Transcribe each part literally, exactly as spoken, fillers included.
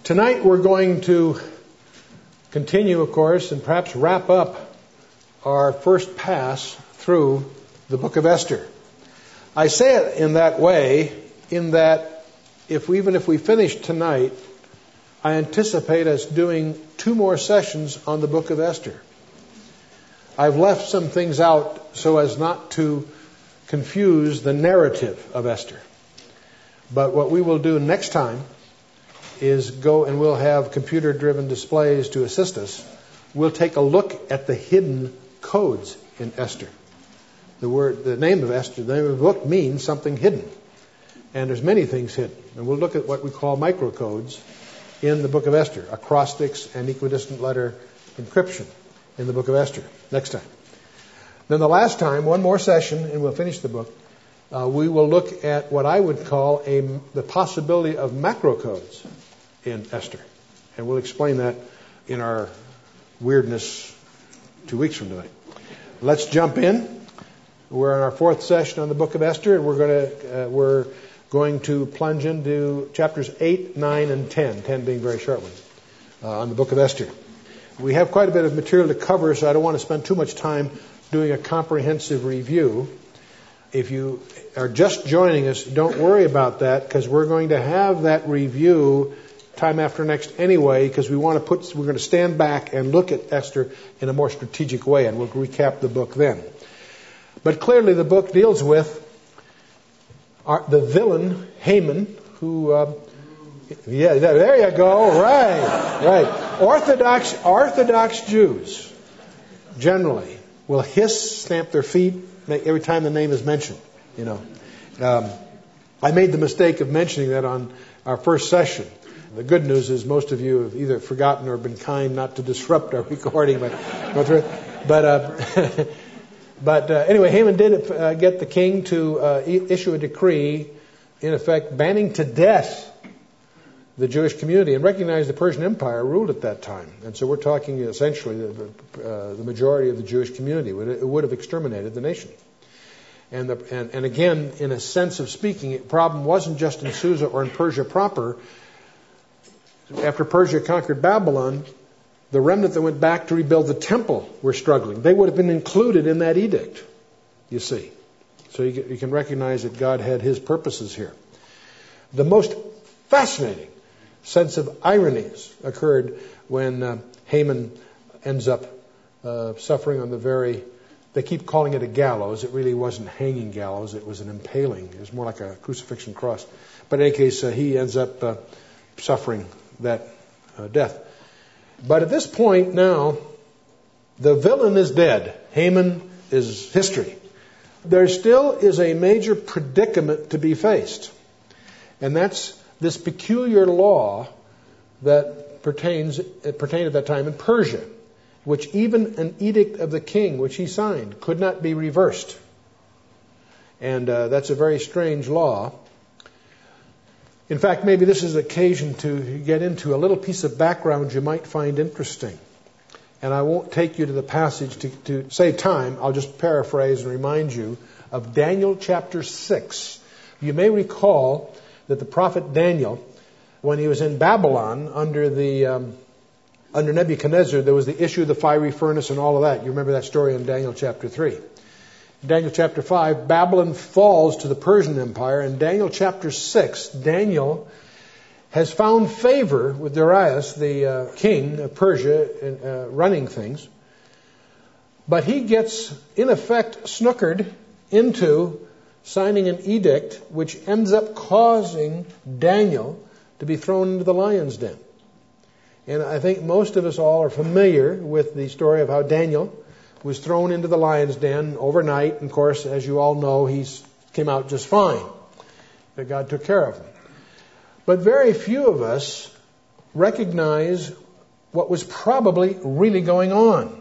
Tonight we're going to continue, of course, and perhaps wrap up our first pass through the book of Esther. I say it in that way, in that if we, even if we finish tonight, I anticipate us doing two more sessions on the book of Esther. I've left some things out so as not to confuse the narrative of Esther. But what we will do next time is go and we'll have computer-driven displays to assist us. We'll take a look at the hidden codes in Esther. The word, the name of Esther, the name of the book means something hidden. And there's many things hidden. And we'll look at what we call microcodes in the book of Esther, acrostics and equidistant letter encryption in the book of Esther next time. Then the last time, one more session, and we'll finish the book, uh, we will look at what I would call a, the possibility of macrocodes in Esther. And we'll explain that in our weirdness two weeks from tonight. Let's jump in. We're in our fourth session on the book of Esther, and we're going to uh, we're going to plunge into chapters eight, nine, and ten. Ten being very short ones uh, on the book of Esther. We have quite a bit of material to cover, so I don't want to spend too much time doing a comprehensive review. If you are just joining us, don't worry about that, because we're going to have that review time after next anyway, because we want to put we're going to stand back and look at Esther in a more strategic way, and we'll recap the book then. But clearly the book deals with our, the villain Haman, who uh, yeah, there you go, right, right. Orthodox Orthodox Jews generally will hiss, stamp their feet every time the name is mentioned. You know, um, I made the mistake of mentioning that on our first session. The good news is most of you have either forgotten or been kind not to disrupt our recording. But, but, uh, but uh, anyway, Haman did uh, get the king to uh, issue a decree, in effect, banning to death the Jewish community, and recognize the Persian Empire ruled at that time. And so we're talking essentially the, uh, the majority of the Jewish community. It would have exterminated the nation. And, the, and, and again, in a sense of speaking, the problem wasn't just in Susa or in Persia proper. After Persia conquered Babylon, the remnant that went back to rebuild the temple were struggling. They would have been included in that edict, you see. So you, you can recognize that God had his purposes here. The most fascinating sense of ironies occurred when uh, Haman ends up uh, suffering on the very, they keep calling it a gallows. It really wasn't hanging gallows. It was an impaling. It was more like a crucifixion cross. But in any case, uh, he ends up uh, suffering that uh, death. But at this point now, the villain is dead. Haman is history. There still is a major predicament to be faced. And that's this peculiar law that pertains it pertained at that time in Persia, which even an edict of the king, which he signed, could not be reversed. And uh, that's a very strange law. In fact, maybe this is an occasion to get into a little piece of background you might find interesting. And I won't take you to the passage to, to save time. I'll just paraphrase and remind you of Daniel chapter six. You may recall that the prophet Daniel, when he was in Babylon under the um, under Nebuchadnezzar, there was the issue of the fiery furnace and all of that. You remember that story in Daniel chapter three. Daniel chapter five, Babylon falls to the Persian Empire. In Daniel chapter six, Daniel has found favor with Darius, the uh, king of Persia, uh, running things. But he gets, in effect, snookered into signing an edict which ends up causing Daniel to be thrown into the lion's den. And I think most of us all are familiar with the story of how Daniel was thrown into the lion's den overnight. And of course, as you all know, he came out just fine. That God took care of him. But very few of us recognize what was probably really going on.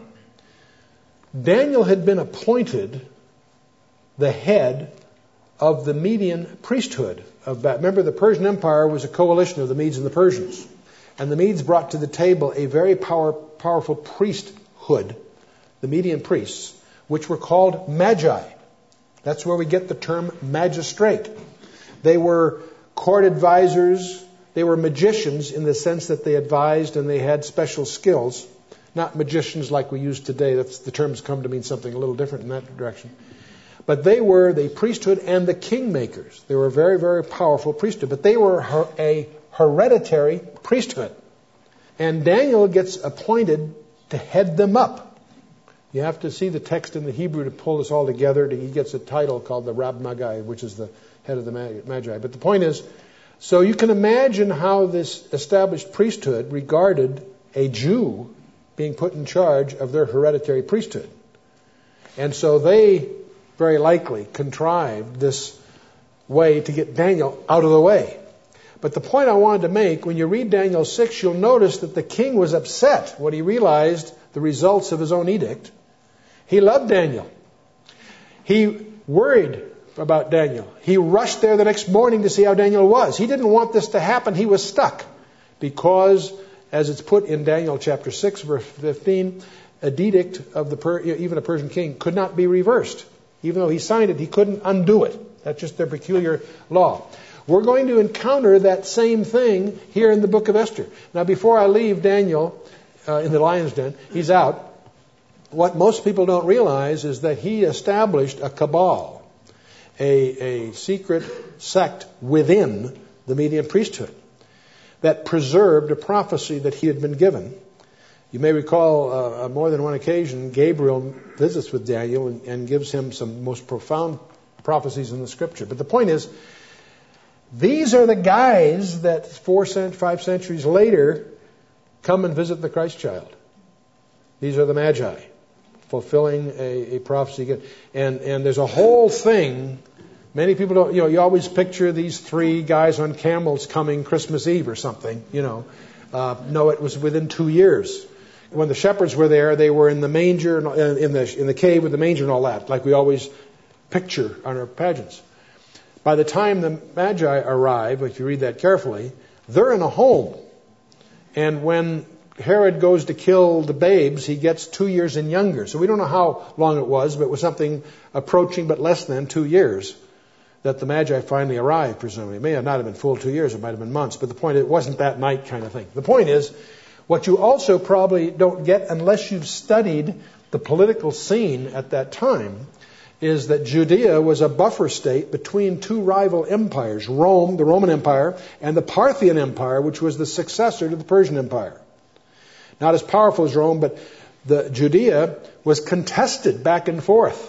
Daniel had been appointed the head of the Median priesthood of Babylon. Remember, the Persian Empire was a coalition of the Medes and the Persians. And the Medes brought to the table a very power, powerful priesthood, the Median priests, which were called magi. That's where we get the term magistrate. They were court advisors They were magicians in the sense that they advised and they had special skills. Not magicians like we use today. That's, the terms come to mean something a little different in that direction. But they were the priesthood and the kingmakers. They were a very, very powerful priesthood. But they were her, a hereditary priesthood. And Daniel gets appointed to head them up. You have to see the text in the Hebrew to pull this all together. He gets a title called the Rab Magi, which is the head of the Magi. But the point is, so you can imagine how this established priesthood regarded a Jew being put in charge of their hereditary priesthood. And so they very likely contrived this way to get Daniel out of the way. But the point I wanted to make, when you read Daniel six, you'll notice that the king was upset when he realized the results of his own edict. He loved Daniel. He worried about Daniel. He rushed there the next morning to see how Daniel was. He didn't want this to happen. He was stuck because, as it's put in Daniel chapter six, verse fifteen, a edict of the per- even a Persian king could not be reversed. Even though he signed it, he couldn't undo it. That's just their peculiar law. We're going to encounter that same thing here in the book of Esther. Now, before I leave Daniel uh, in the lion's den, he's out. What most people don't realize is that he established a cabal, a, a secret sect within the Median priesthood that preserved a prophecy that he had been given. You may recall uh, on more than one occasion, Gabriel visits with Daniel and, and gives him some most profound prophecies in the Scripture. But the point is, these are the guys that four, five centuries later come and visit the Christ child. These are the Magi, fulfilling a, a prophecy. And, and there's a whole thing. Many people don't, you know, you always picture these three guys on camels coming Christmas Eve or something, you know. Uh, no, it was within two years. When the shepherds were there, they were in the manger, in the in the cave with the manger and all that, like we always picture on our pageants. By the time the Magi arrive, if you read that carefully, they're in a home. And when Herod goes to kill the babes, he gets two years and younger. So we don't know how long it was, but it was something approaching but less than two years that the Magi finally arrived, presumably. It may not have been full two years, it might have been months. But the point is, it wasn't that night kind of thing. The point is, what you also probably don't get unless you've studied the political scene at that time is that Judea was a buffer state between two rival empires, Rome, the Roman Empire, and the Parthian Empire, which was the successor to the Persian Empire. Not as powerful as Rome, but the Judea was contested back and forth.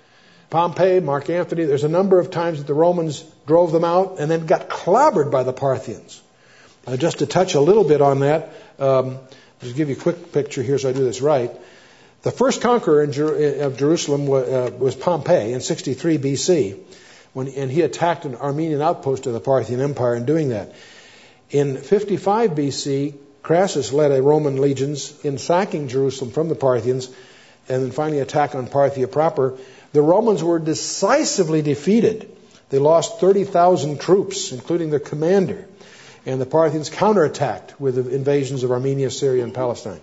Pompey, Mark Antony, there's a number of times that the Romans drove them out and then got clobbered by the Parthians. Uh, just to touch a little bit on that, um, just give you a quick picture here so I do this right. The first conqueror in Jer- of Jerusalem was, uh, was Pompey in sixty-three B C, when, and he attacked an Armenian outpost of the Parthian Empire in doing that. In fifty-five B C, Crassus led a Roman legions in sacking Jerusalem from the Parthians, and then finally attack on Parthia proper. The Romans were decisively defeated. They lost thirty thousand troops, including their commander. And the Parthians counterattacked with the invasions of Armenia, Syria, and Palestine.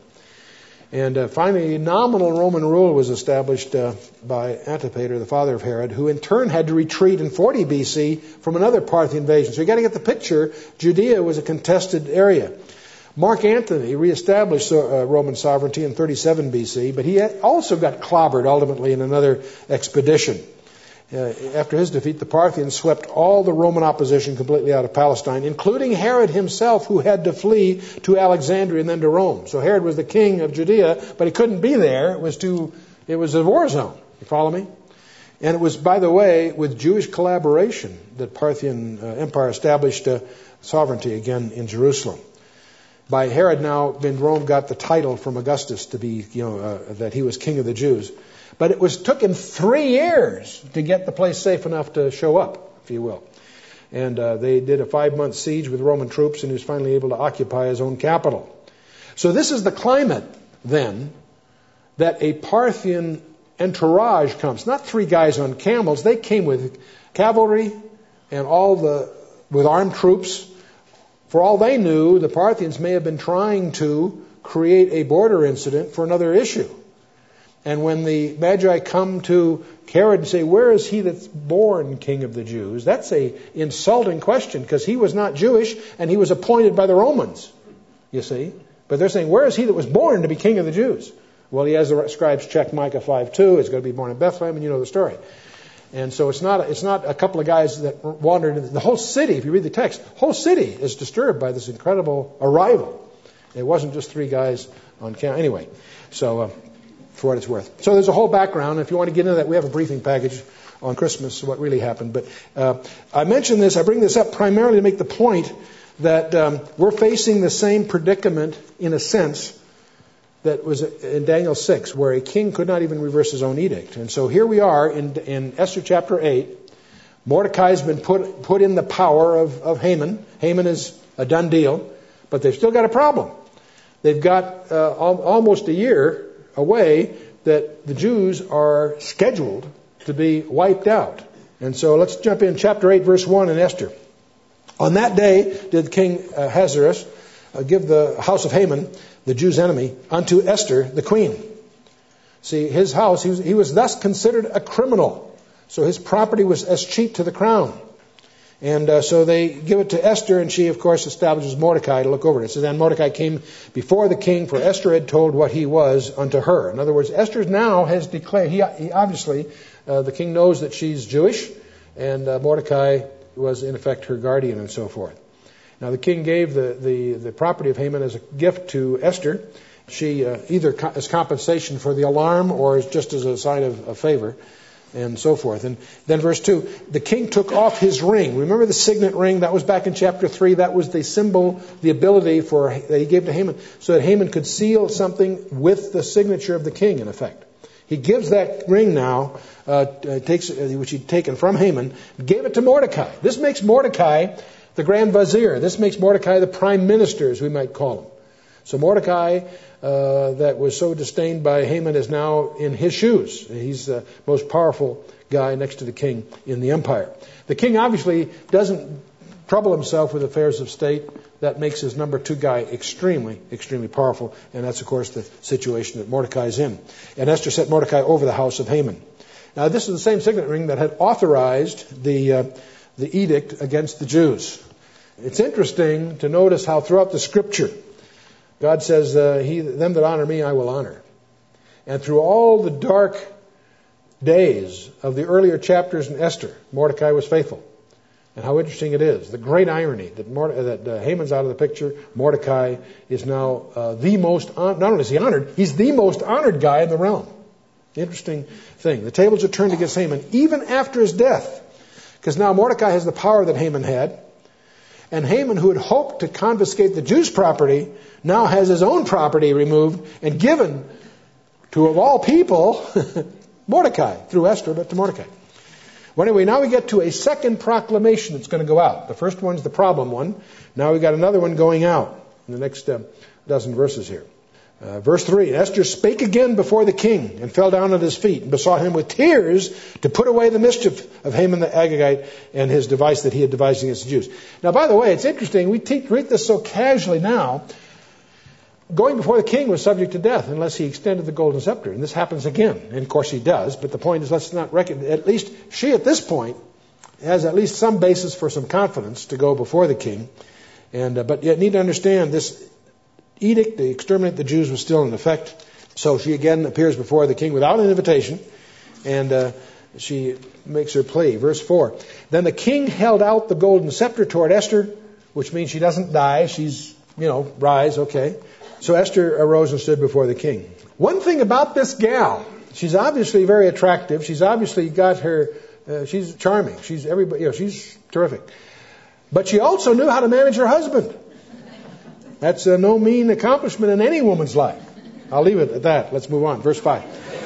And uh, finally, nominal Roman rule was established uh, by Antipater, the father of Herod, who in turn had to retreat in forty B C from another Parthian invasion. So you got to get the picture. Judea was a contested area. Mark Antony reestablished uh, Roman sovereignty in thirty-seven B C, but he also got clobbered ultimately in another expedition. Uh, after his defeat, the Parthians swept all the Roman opposition completely out of Palestine, including Herod himself, who had to flee to Alexandria and then to Rome. So Herod was the king of Judea, but he couldn't be there. It was too, it was a war zone. You follow me? And it was, by the way, with Jewish collaboration that Parthian uh, Empire established uh, sovereignty again in Jerusalem. By Herod now, then Rome got the title from Augustus to be, you know, uh, that he was king of the Jews. But it was took him three years to get the place safe enough to show up, if you will. And uh, they did a five-month siege with Roman troops, and he was finally able to occupy his own capital. So this is the climate, then, that a Parthian entourage comes. Not three guys on camels. They came with cavalry and all the with armed troops. For all they knew, the Parthians may have been trying to create a border incident for another issue. And when the Magi come to Herod and say, where is he that's born king of the Jews? That's a insulting question, because he was not Jewish and he was appointed by the Romans, you see. But they're saying, where is he that was born to be king of the Jews? Well, he has the scribes check Micah five two. He's going to be born in Bethlehem, and you know the story. And so it's not, it's not a couple of guys that wandered into the whole city. If you read the text, the whole city is disturbed by this incredible arrival. It wasn't just three guys on camera. Anyway, so uh, for what it's worth. So there's a whole background. If you want to get into that, we have a briefing package on Christmas, what really happened. But uh, I mention this, I bring this up primarily to make the point that um, we're facing the same predicament, in a sense, that was in Daniel six, where a king could not even reverse his own edict. And so here we are in, in Esther chapter eight. Mordecai's been put, put in the power of, of Haman. Haman is a done deal, but they've still got a problem. They've got uh, al- almost a year away that the Jews are scheduled to be wiped out. And so let's jump in chapter eight, verse one in Esther. On that day did King Ahasuerus uh, give the house of Haman, the Jews' enemy, unto Esther, the queen. See, his house, he was, he was thus considered a criminal. So his property was as cheap to the crown. And uh, so they give it to Esther, and she, of course, establishes Mordecai to look over it. It says, and Mordecai came before the king, for Esther had told what he was unto her. In other words, Esther now has declared, he, he obviously, uh, the king knows that she's Jewish, and uh, Mordecai was, in effect, her guardian and so forth. Now, the king gave the, the, the property of Haman as a gift to Esther. She, uh, either co- as compensation for the alarm or as just as a sign of, of favor, and so forth. And then verse two, the king took off his ring. Remember the signet ring? That was back in chapter three. That was the symbol, the ability for that he gave to Haman, so that Haman could seal something with the signature of the king, in effect. He gives that ring now, uh, takes uh, which he'd taken from Haman, gave it to Mordecai. This makes Mordecai the Grand Vizier. This makes Mordecai the Prime Minister, as we might call him. So Mordecai, uh, that was so disdained by Haman, is now in his shoes. He's the most powerful guy next to the king in the empire. The king obviously doesn't trouble himself with affairs of state. That makes his number two guy extremely, extremely powerful. And that's, of course, the situation that Mordecai is in. And Esther set Mordecai over the house of Haman. Now, this is the same signet ring that had authorized the uh, the edict against the Jews. It's interesting to notice how throughout the Scripture, God says, uh, "He, them that honor me, I will honor." And through all the dark days of the earlier chapters in Esther, Mordecai was faithful. And how interesting it is, the great irony that, Morde- that uh, Haman's out of the picture. Mordecai is now uh, the most, on- not only is he honored, he's the most honored guy in the realm. Interesting thing. The tables are turned against Haman even after his death. Because now Mordecai has the power that Haman had. And Haman, who had hoped to confiscate the Jews' property, now has his own property removed and given to, of all people, Mordecai, through Esther, but to Mordecai. Well, anyway, now we get to a second proclamation that's going to go out. The first one's the problem one. Now we've got another one going out in the next uh, dozen verses here. Uh, verse three, Esther spake again before the king and fell down at his feet and besought him with tears to put away the mischief of Haman the Agagite and his device that he had devised against the Jews. Now, by the way, it's interesting. We te- treat this so casually now. Going before the king was subject to death unless he extended the golden scepter. And this happens again. And of course he does. But the point is, let's not reckon. At least she at this point has at least some basis for some confidence to go before the king. And uh, but yet need to understand this edict to exterminate the Jews was still in effect. So she again appears before the king without an invitation. And uh, she makes her plea. Verse four. Then the king held out the golden scepter toward Esther, which means she doesn't die. She's, you know, rise, okay. So Esther arose and stood before the king. One thing about this gal, she's obviously very attractive. She's obviously got her, uh, she's charming. She's everybody, you know, she's terrific. But she also knew how to manage her husband. That's uh, no mean accomplishment in any woman's life. I'll leave it at that. Let's move on. Verse five.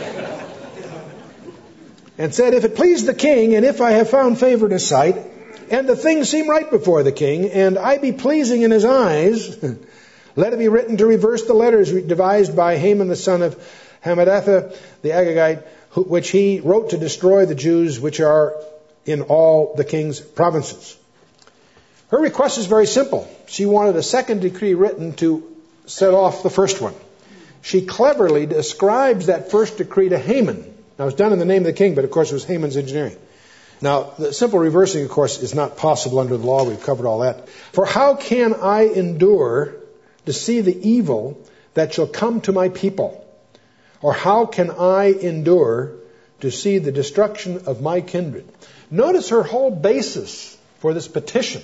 And said, if it please the king, and if I have found favor in his sight, and the things seem right before the king, and I be pleasing in his eyes, let it be written to reverse the letters devised by Haman the son of Hammedatha the Agagite, which he wrote to destroy the Jews which are in all the king's provinces. Her request is very simple. She wanted a second decree written to set off the first one. she cleverly describes that first decree to Haman. Now, it's done in the name of the king, but of course it was Haman's engineering. Now, the simple reversing, of course, is not possible under the law. We've covered all that. For how can I endure to see the evil that shall come to my people? Or how can I endure to see the destruction of my kindred? Notice her whole basis for this petition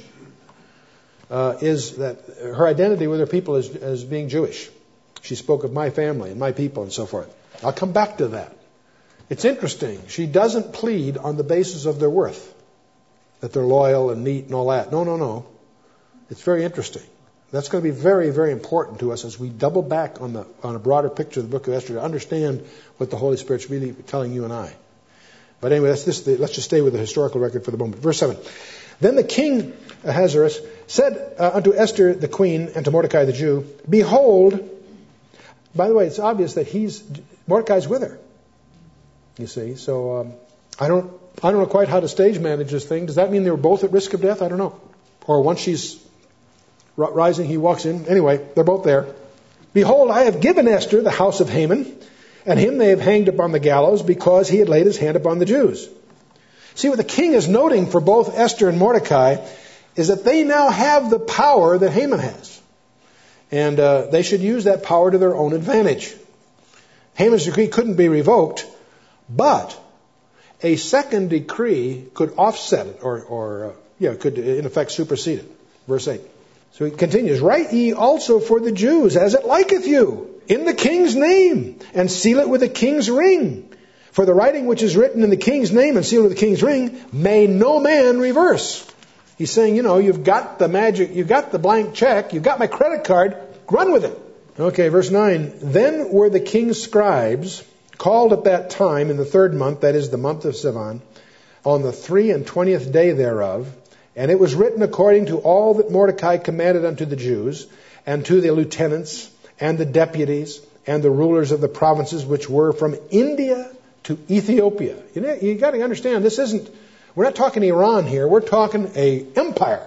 uh, is that her identity with her people is as being Jewish. She spoke of my family and my people and so forth. I'll come back to that. It's interesting. She doesn't plead on the basis of their worth, that they're loyal and neat and all that. No, no, no. It's very interesting. That's going to be very, very important to us as we double back on the on a broader picture of the book of Esther to understand what the Holy Spirit's really telling you and I. But anyway, that's this, let's just stay with the historical record for the moment. Verse seven. Then the king Ahasuerus said uh, unto Esther the queen and to Mordecai the Jew, behold, by the way, it's obvious that he's Mordecai's with her. You see, so um, I don't I don't know quite how to stage manage this thing. Does that mean they were both at risk of death? I don't know. Or once she's r- rising, he walks in. Anyway, they're both there. Behold, I have given Esther the house of Haman, and him they have hanged upon the gallows because he had laid his hand upon the Jews. See, what the king is noting for both Esther and Mordecai is that they now have the power that Haman has. And uh, they should use that power to their own advantage. Haman's decree couldn't be revoked, but a second decree could offset it, or, or uh, yeah, could in effect supersede it. Verse eight. So he continues, write ye also for the Jews as it liketh you, in the king's name, and seal it with the king's ring. For the writing which is written in the king's name and sealed with the king's ring, may no man reverse. He's saying, you know, you've got the magic, you've got the blank check, you've got my credit card, run with it. Okay, verse nine. Then were the king's scribes called at that time in the third month, that is the month of Sivan, on the three and twentieth day thereof, and it was written according to all that Mordecai commanded unto the Jews, and to the lieutenants, and the deputies, and the rulers of the provinces which were from India to Ethiopia. You know, you got to understand, this isn't, we're not talking Iran here, we're talking a empire.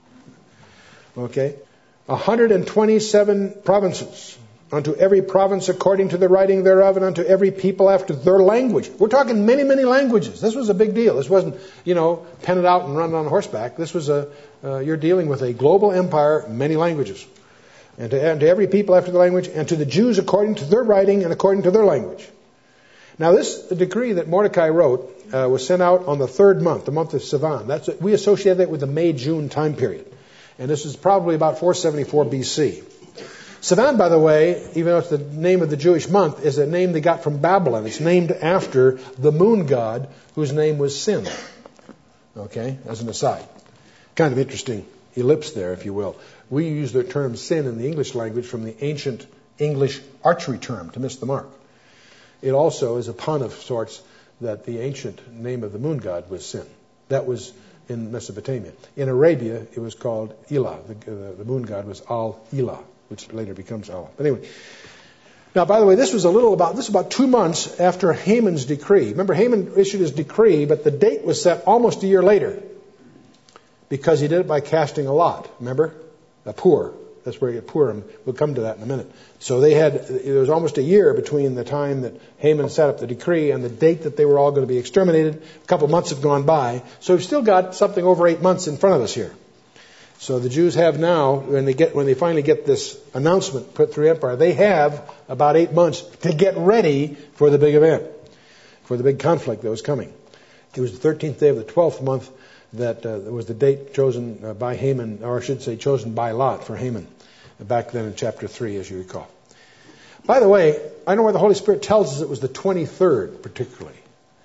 Okay? one hundred twenty-seven provinces, unto every province according to the writing thereof, and unto every people after their language. We're talking many, many languages. This was a big deal. This wasn't, you know, pen it out and run on horseback. This was a, uh, you're dealing with a global empire, many languages. And to, and to every people after the language, and to the Jews according to their writing and according to their language. Now this decree that Mordecai wrote uh, was sent out on the third month, the month of Sivan. That's, we associate that with the May-June time period. And this is probably about four seventy-four B C. Sivan, by the way, even though it's the name of the Jewish month, is a name they got from Babylon. It's named after the moon god, whose name was Sin. Okay, as an aside. Kind of interesting ellipse there, if you will. We use the term sin in the English language from the ancient English archery term, to miss the mark. It also is a pun of sorts that the ancient name of the moon god was Sin. That was in Mesopotamia. In Arabia, it was called Elah. The, uh, the moon god was Al-Elah, which later becomes Allah. But anyway, now, by the way, this was a little about, this was about two months after Haman's decree. Remember, Haman issued his decree, but the date was set almost a year later because he did it by casting a lot. Remember? A Pur. That's where you get Purim. We'll come to that in a minute. So they had, there was almost a year between the time that Haman set up the decree and the date that they were all going to be exterminated. A couple of months have gone by. So we've still got something over eight months in front of us here. So the Jews have now, when they get, when they finally get this announcement put through empire, they have about eight months to get ready for the big event, for the big conflict that was coming. It was the thirteenth day of the twelfth month that uh, was the date chosen uh, by Haman, or I should say chosen by Lot for Haman, back then in chapter three, as you recall. By the way, I know why the Holy Spirit tells us it was the twenty-third, particularly,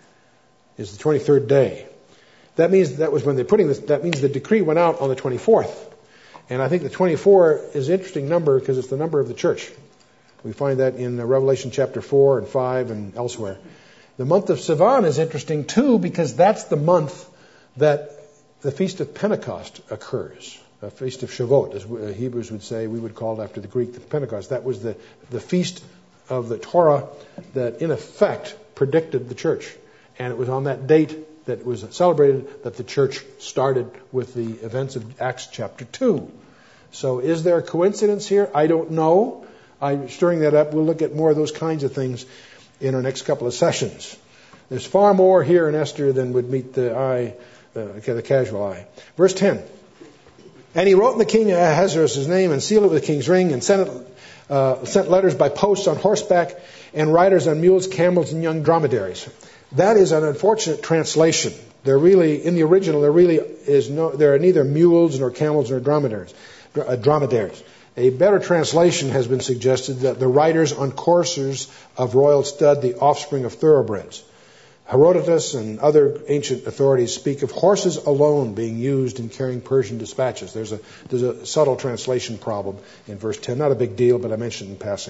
is the twenty-third day. That means that was when they're putting this, that means the decree went out on the twenty-fourth. And I think the twenty-four is an interesting number because it's the number of the church. We find that in Revelation chapter four and five and elsewhere. The month of Sivan is interesting too because that's the month that the Feast of Pentecost occurs. A Feast of Shavuot, as Hebrews would say, we would call it after the Greek the Pentecost. That was the, the feast of the Torah that in effect predicted the church. And it was on that date that was celebrated that the church started with the events of Acts chapter two. So is there a coincidence here? I don't know. I'm stirring that up. We'll look at more of those kinds of things in our next couple of sessions. There's far more here in Esther than would meet the eye, uh, the casual eye. Verse ten. And he wrote in the king Ahasuerus' name and sealed it with the king's ring and sent it, uh, sent letters by posts on horseback and riders on mules, camels, and young dromedaries. That is an unfortunate translation. There really, in the original, there really is no, there are neither mules nor camels nor dromedaries. Uh, dromedaries. A better translation has been suggested that the riders on coursers of royal stud, the offspring of thoroughbreds. Herodotus and other ancient authorities speak of horses alone being used in carrying Persian dispatches. There's a, there's a subtle translation problem in verse ten. Not a big deal, but I mentioned in passing.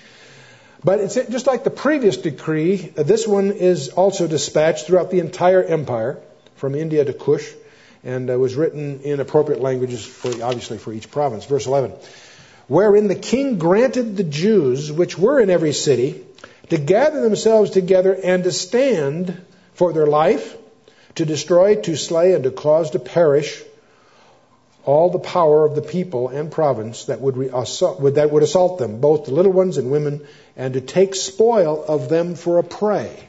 But it's just like the previous decree, this one is also dispatched throughout the entire empire, from India to Kush, and uh, was written in appropriate languages, for, obviously, for each province. Verse eleven. Wherein the king granted the Jews, which were in every city, to gather themselves together and to stand for their life, to destroy, to slay, and to cause to perish all the power of the people and province that would, re- assault, would, that would assault them, both the little ones and women, and to take spoil of them for a prey.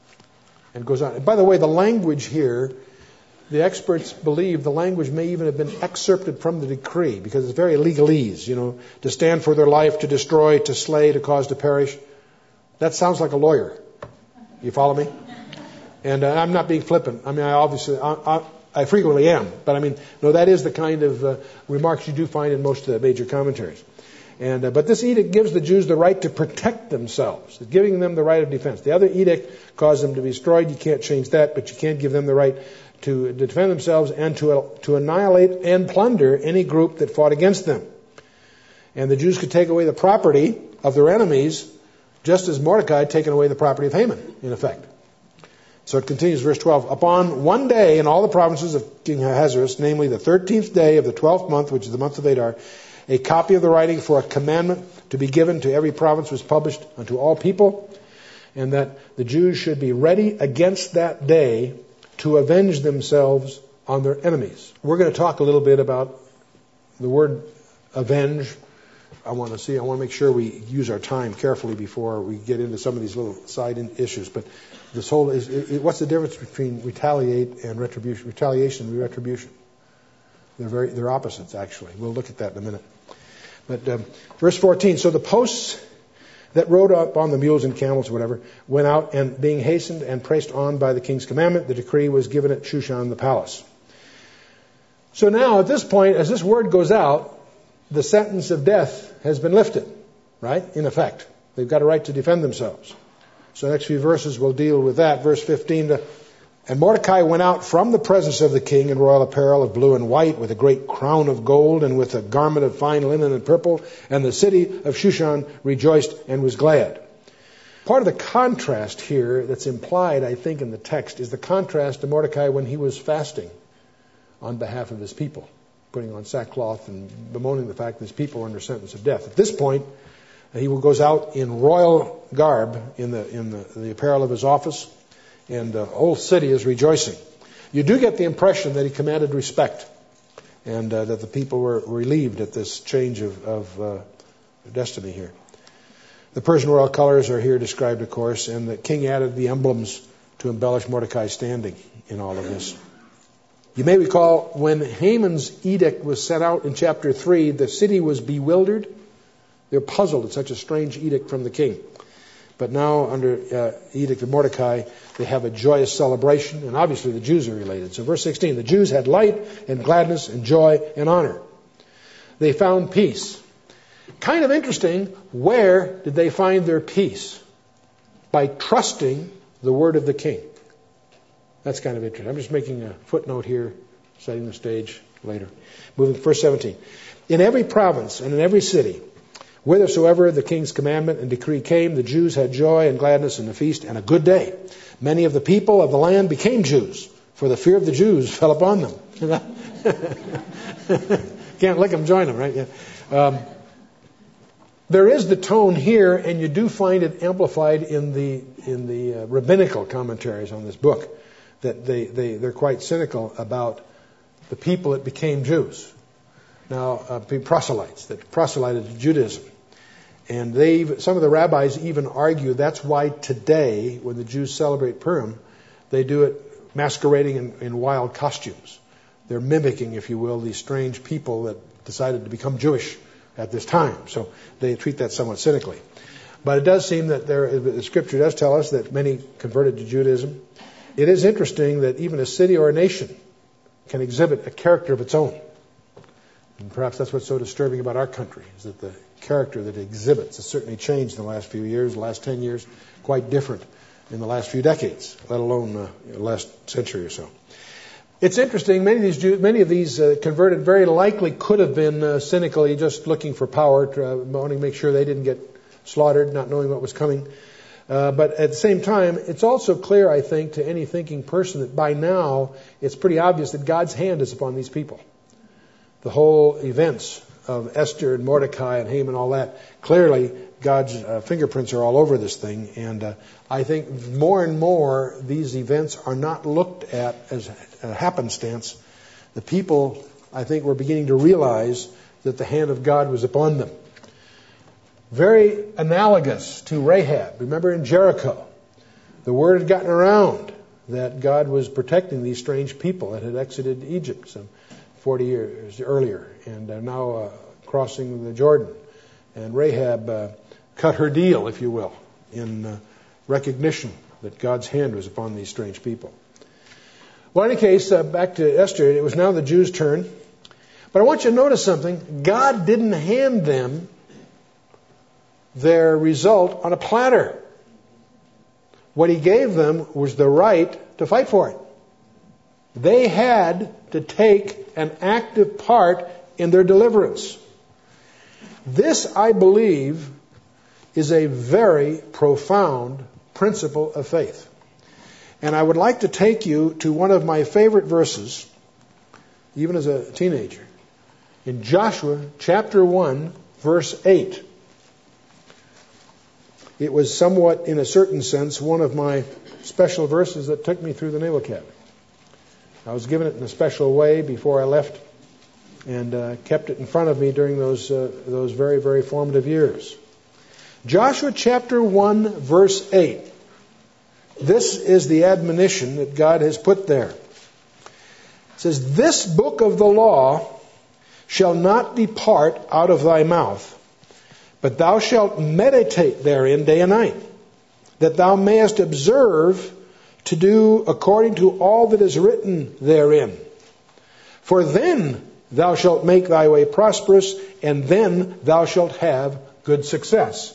And goes on. And by the way, the language here, the experts believe the language may even have been excerpted from the decree, because it's very legalese, you know, to stand for their life, to destroy, to slay, to cause to perish. That sounds like a lawyer. You follow me? And uh, I'm not being flippant. I mean, I obviously, I, I, I frequently am. But I mean, no, that is the kind of uh, remarks you do find in most of the major commentaries. And uh, but this edict gives the Jews the right to protect themselves, giving them the right of defense. The other edict caused them to be destroyed. You can't change that, but you can give them the right to defend themselves and to uh, to annihilate and plunder any group that fought against them. And the Jews could take away the property of their enemies, just as Mordecai had taken away the property of Haman, in effect. So it continues, verse twelve. Upon one day in all the provinces of King Ahasuerus, namely the thirteenth day of the twelfth month, which is the month of Adar, a copy of the writing for a commandment to be given to every province was published unto all people, and that the Jews should be ready against that day to avenge themselves on their enemies. We're going to talk a little bit about the word avenge. I want to see, I want to make sure we use our time carefully before we get into some of these little side issues. But this whole is, it, what's the difference between retaliate and retribution? Retaliation and retribution. They're very, they're opposites, actually. We'll look at that in a minute. But um, verse fourteen, so the posts that rode up on the mules and camels, whatever, went out, and being hastened and pressed on by the king's commandment, the decree was given at Shushan the palace. So now, at this point, as this word goes out, the sentence of death has been lifted, right? In effect. They've got a right to defend themselves. So the next few verses will deal with that. Verse fifteen, to, and Mordecai went out from the presence of the king in royal apparel of blue and white, with a great crown of gold, and with a garment of fine linen and purple, and the city of Shushan rejoiced and was glad. Part of the contrast here that's implied, I think, in the text is the contrast to Mordecai when he was fasting on behalf of his people, putting on sackcloth and bemoaning the fact that his people were under sentence of death. At this point, he goes out in royal garb, in the in the, the apparel of his office, and the whole city is rejoicing. You do get the impression that he commanded respect, and uh, that the people were relieved at this change of, of uh, destiny here. The Persian royal colors are here described, of course, and the king added the emblems to embellish Mordecai's standing in all of this. You may recall when Haman's edict was sent out in chapter three, the city was bewildered. They're puzzled at such a strange edict from the king. But now, under uh, edict of Mordecai, they have a joyous celebration, and obviously the Jews are related. So verse sixteen, the Jews had light and gladness and joy and honor. They found peace. Kind of interesting, where did they find their peace? By trusting the word of the king. That's kind of interesting. I'm just making a footnote here, setting the stage later. Moving to verse seventeen. In every province and in every city, whithersoever the king's commandment and decree came, the Jews had joy and gladness and a feast and a good day. Many of the people of the land became Jews, for the fear of the Jews fell upon them. Can't lick them, join them, right? Yeah. Um, there is the tone here, and you do find it amplified in the in the uh, rabbinical commentaries on this book, that they, they, they're quite cynical about the people that became Jews. Now, uh, proselytes, that proselyted to Judaism. And they, some of the rabbis even argue that's why today, when the Jews celebrate Purim, they do it masquerading in, in wild costumes. They're mimicking, if you will, these strange people that decided to become Jewish at this time. So they treat that somewhat cynically. But it does seem that there, the Scripture does tell us that many converted to Judaism. It is interesting that even a city or a nation can exhibit a character of its own. And perhaps that's what's so disturbing about our country, is that the character that it exhibits has certainly changed in the last few years, the last ten years, quite different in the last few decades, let alone uh, the last century or so. It's interesting, many of these Jews, many of these uh, converted very likely could have been uh, cynically just looking for power, to, uh, wanting to make sure they didn't get slaughtered, not knowing what was coming. Uh, but at the same time, it's also clear, I think, to any thinking person that by now it's pretty obvious that God's hand is upon these people. The whole events of Esther and Mordecai and Haman, all that, clearly God's uh, fingerprints are all over this thing. And uh, I think more and more these events are not looked at as a happenstance. The people, I think, were beginning to realize that the hand of God was upon them. Very analogous to Rahab. Remember in Jericho, the word had gotten around that God was protecting these strange people that had exited Egypt some forty years earlier and are now uh, crossing the Jordan. And Rahab uh, cut her deal, if you will, in uh, recognition that God's hand was upon these strange people. Well, in any case, uh, back to Esther, it was now the Jews' turn. But I want you to notice something. God didn't hand them their result on a platter. What He gave them was the right to fight for it. They had to take an active part in their deliverance. This, I believe, is a very profound principle of faith. And I would like to take you to one of my favorite verses, even as a teenager, in Joshua chapter one, verse eight. It was somewhat, in a certain sense, one of my special verses that took me through the Naval Academy. I was given it in a special way before I left and uh, kept it in front of me during those uh, those very, very formative years. Joshua chapter one, verse eight. This is the admonition that God has put there. It says, "This book of the law shall not depart out of thy mouth, but thou shalt meditate therein day and night, that thou mayest observe to do according to all that is written therein. For then thou shalt make thy way prosperous, and then thou shalt have good success."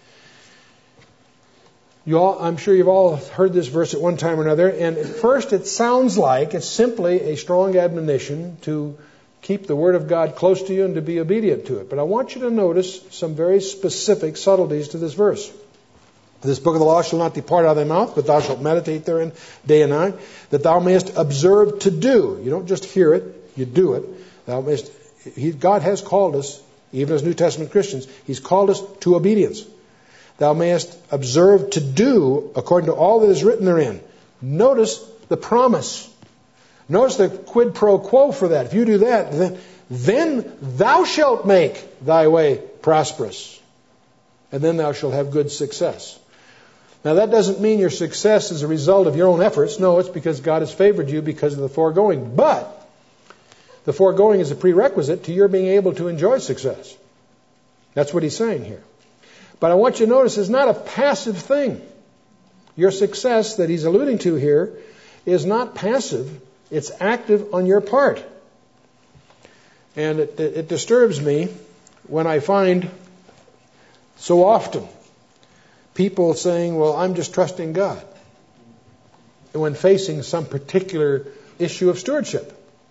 You all, I'm sure you've all heard this verse at one time or another, and at first it sounds like it's simply a strong admonition to keep the Word of God close to you and to be obedient to it. But I want you to notice some very specific subtleties to this verse. "This book of the law shall not depart out of thy mouth, but thou shalt meditate therein day and night, that thou mayest observe to do." You don't just hear it, you do it. Thou mayest, he, God has called us, even as New Testament Christians, He's called us to obedience. "Thou mayest observe to do according to all that is written therein." Notice the promise. Notice the quid pro quo for that. If you do that, then, then thou shalt make thy way prosperous, and then thou shalt have good success. Now, that doesn't mean your success is a result of your own efforts. No, it's because God has favored you because of the foregoing. But the foregoing is a prerequisite to your being able to enjoy success. That's what He's saying here. But I want you to notice it's not a passive thing. Your success that He's alluding to here is not passive. It's active on your part. And it, it, it disturbs me when I find so often people saying, "Well, I'm just trusting God," when facing some particular issue of stewardship.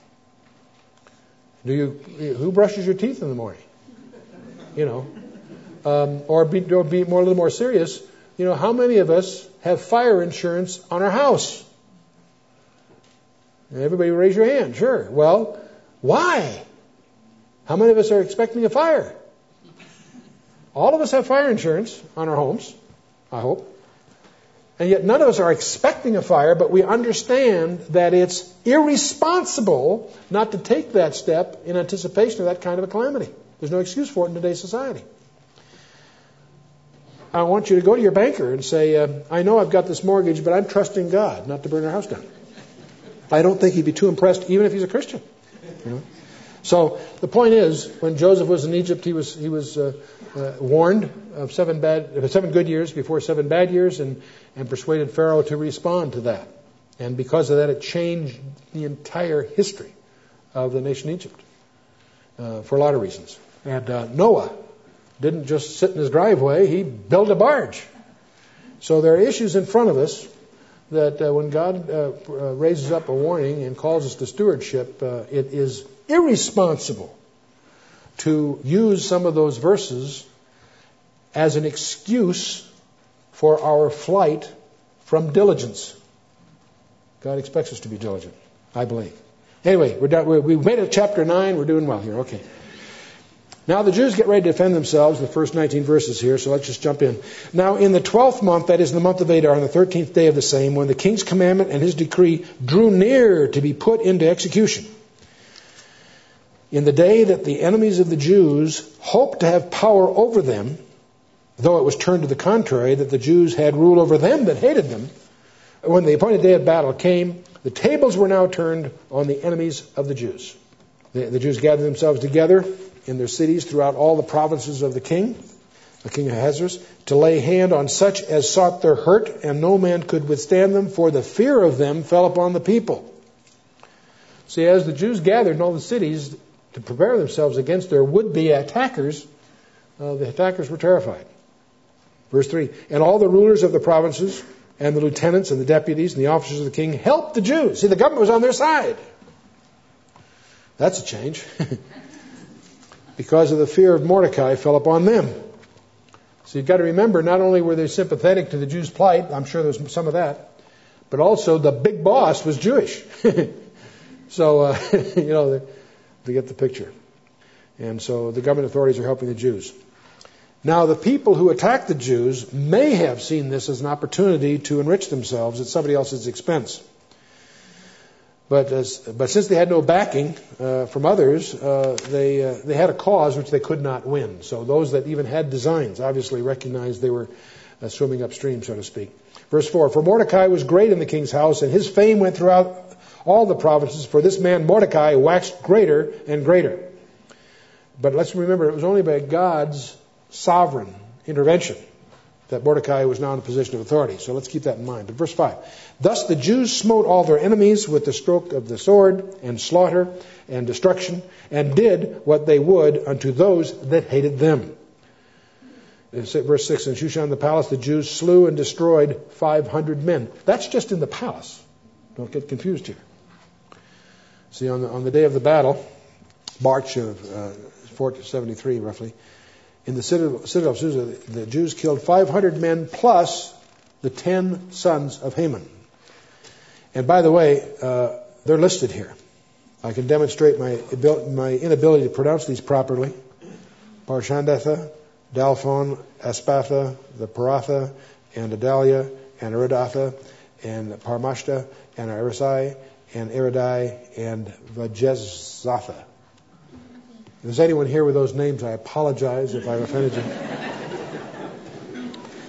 Do you? Who brushes your teeth in the morning? You know, um, or be, or be more a little more serious. You know, how many of us have fire insurance on our house? Everybody raise your hand. Sure. Well, why? How many of us are expecting a fire? All of us have fire insurance on our homes, I hope. And yet none of us are expecting a fire, but we understand that it's irresponsible not to take that step in anticipation of that kind of a calamity. There's no excuse for it in today's society. I want you to go to your banker and say, uh, I know I've got this mortgage, but I'm trusting God not to burn our house down. I don't think he'd be too impressed, even if he's a Christian. You know? So the point is, when Joseph was in Egypt, he was he was uh, uh, warned of seven bad, seven good years before seven bad years, and, and persuaded Pharaoh to respond to that. And because of that, it changed the entire history of the nation Egypt uh, for a lot of reasons. And uh, Noah didn't just sit in his driveway; he built a barge. So there are issues in front of us that uh, when God uh, uh, raises up a warning and calls us to stewardship, uh, it is irresponsible to use some of those verses as an excuse for our flight from diligence. God expects us to be diligent, I believe. Anyway, we're done. We made it to chapter nine. We're doing well here. Okay. Now the Jews get ready to defend themselves in the first nineteen verses here, so let's just jump in. Now in the twelfth month, that is in the month of Adar, on the thirteenth day of the same, when the king's commandment and his decree drew near to be put into execution, in the day that the enemies of the Jews hoped to have power over them, though it was turned to the contrary, that the Jews had rule over them that hated them, when the appointed day of battle came, the tables were now turned on the enemies of the Jews. The, the Jews gathered themselves together in their cities throughout all the provinces of the king, the king of Ahasuerus, to lay hand on such as sought their hurt, and no man could withstand them, for the fear of them fell upon the people. See, as the Jews gathered in all the cities to prepare themselves against their would-be attackers, uh, the attackers were terrified. Verse three, and all the rulers of the provinces and the lieutenants and the deputies and the officers of the king helped the Jews. See, the government was on their side. That's a change. Because of the fear of Mordecai fell upon them. So you've got to remember, not only were they sympathetic to the Jews' plight, I'm sure there's some of that, but also the big boss was Jewish. So, uh, you know, they, they get the picture. And so the government authorities are helping the Jews. Now, the people who attacked the Jews may have seen this as an opportunity to enrich themselves at somebody else's expense. But as, but since they had no backing uh, from others, uh, they uh, they had a cause which they could not win. So those that even had designs obviously recognized they were uh, swimming upstream, so to speak. Verse four, for Mordecai was great in the king's house, and his fame went throughout all the provinces, for this man Mordecai waxed greater and greater. But let's remember, it was only by God's sovereign intervention that Mordecai was now in a position of authority. So let's keep that in mind. But verse five, thus the Jews smote all their enemies with the stroke of the sword, and slaughter, and destruction, and did what they would unto those that hated them. Verse six, in Shushan the palace, the Jews slew and destroyed five hundred men. That's just in the palace. Don't get confused here. See, on the, on the day of the battle, March of uh, fourteen seventy-three roughly, in the citadel, citadel of Susa, the Jews killed five hundred men plus the ten sons of Haman. And by the way, uh, they're listed here. I can demonstrate my my inability to pronounce these properly. Parshandatha, Dalphon, Aspatha, the Paratha, and Adalia, and Aridatha, and Parmashta, and Arisai, and Aridai, and Vajezatha. If there's anyone here with those names, I apologize if I've offended you.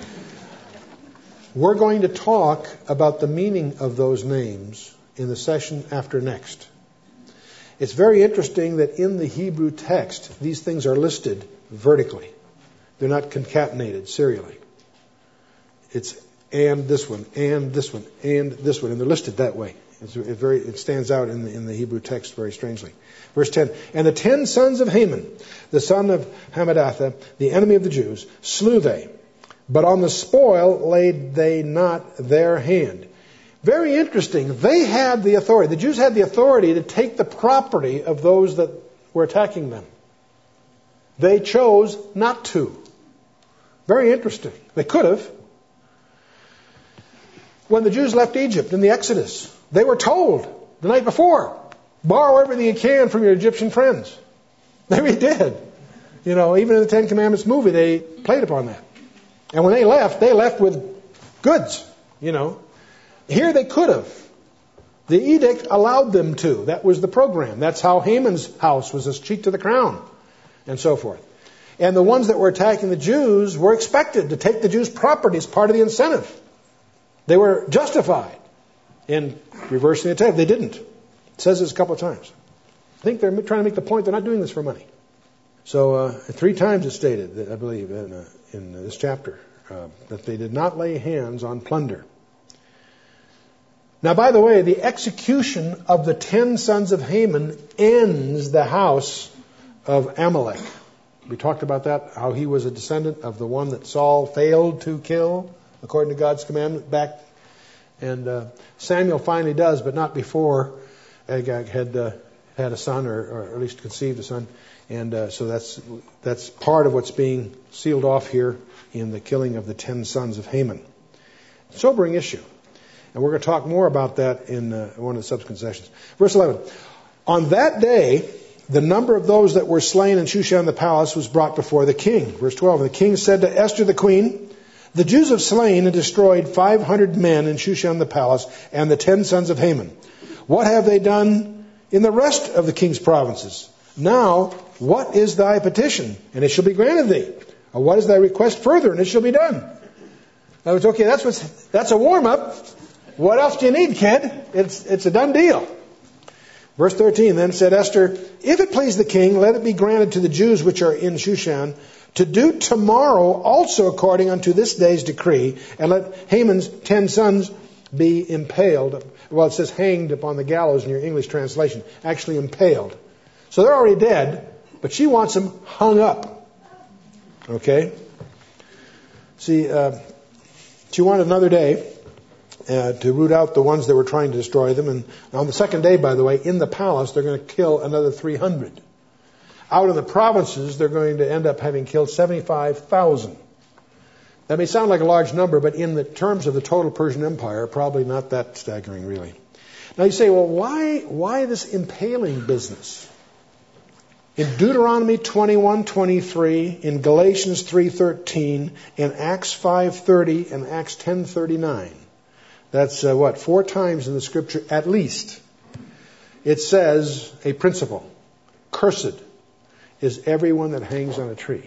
We're going to talk about the meaning of those names in the session after next. It's very interesting that in the Hebrew text, these things are listed vertically. They're not concatenated serially. It's and this one, and this one, and this one, and they're listed that way. It's, it, very, it stands out in the, in the Hebrew text very strangely. Verse ten, and the ten sons of Haman, the son of Hammedatha, the enemy of the Jews, slew they, but on the spoil laid they not their hand. Very interesting. They had the authority. The Jews had the authority to take the property of those that were attacking them. They chose not to. Very interesting. They could have. When the Jews left Egypt in the Exodus, they were told the night before, borrow everything you can from your Egyptian friends. They really did. You know, even in the Ten Commandments movie, they played upon that. And when they left, they left with goods, you know. Here they could have. The edict allowed them to. That was the program. That's how Haman's house was as cheek to the crown, and so forth. And the ones that were attacking the Jews were expected to take the Jews' property as part of the incentive. They were justified in reversing the attack. They didn't. It says this a couple of times. I think they're trying to make the point they're not doing this for money. So uh, three times it's stated, that I believe, in, uh, in this chapter, uh, that they did not lay hands on plunder. Now, by the way, the execution of the ten sons of Haman ends the house of Amalek. We talked about that, how he was a descendant of the one that Saul failed to kill, according to God's commandment back. And uh, Samuel finally does, but not before Agag had uh, had a son, or, or at least conceived a son. And uh, so that's that's part of what's being sealed off here in the killing of the ten sons of Haman. Sobering issue. And we're going to talk more about that in uh, one of the subsequent sessions. Verse eleven. On that day, the number of those that were slain in Shushan the palace was brought before the king. Verse twelve. And the king said to Esther the queen, the Jews have slain and destroyed five hundred men in Shushan the palace and the ten sons of Haman. What have they done in the rest of the king's provinces? Now, what is thy petition? And it shall be granted thee. Or what is thy request further? And it shall be done. I was okay. That's what's, that's a warm up. What else do you need, kid? It's it's a done deal. Verse thirteen. Then said Esther, if it please the king, let it be granted to the Jews which are in Shushan to do tomorrow also according unto this day's decree, and let Haman's ten sons be impaled. Well, it says hanged upon the gallows in your English translation. Actually impaled. So they're already dead, but she wants them hung up. Okay? See, uh, she wanted another day uh, to root out the ones that were trying to destroy them. And on the second day, by the way, in the palace, they're going to kill another three hundred. Out in the provinces, they're going to end up having killed seventy-five thousand. That may sound like a large number, but in the terms of the total Persian Empire, probably not that staggering, really. Now you say, well, why, why this impaling business? In Deuteronomy twenty-one twenty-three, in Galatians three thirteen, in Acts five thirty, and Acts ten thirty-nine. That's uh, what? Four times in the Scripture, at least. It says a principle. Cursed is everyone that hangs on a tree.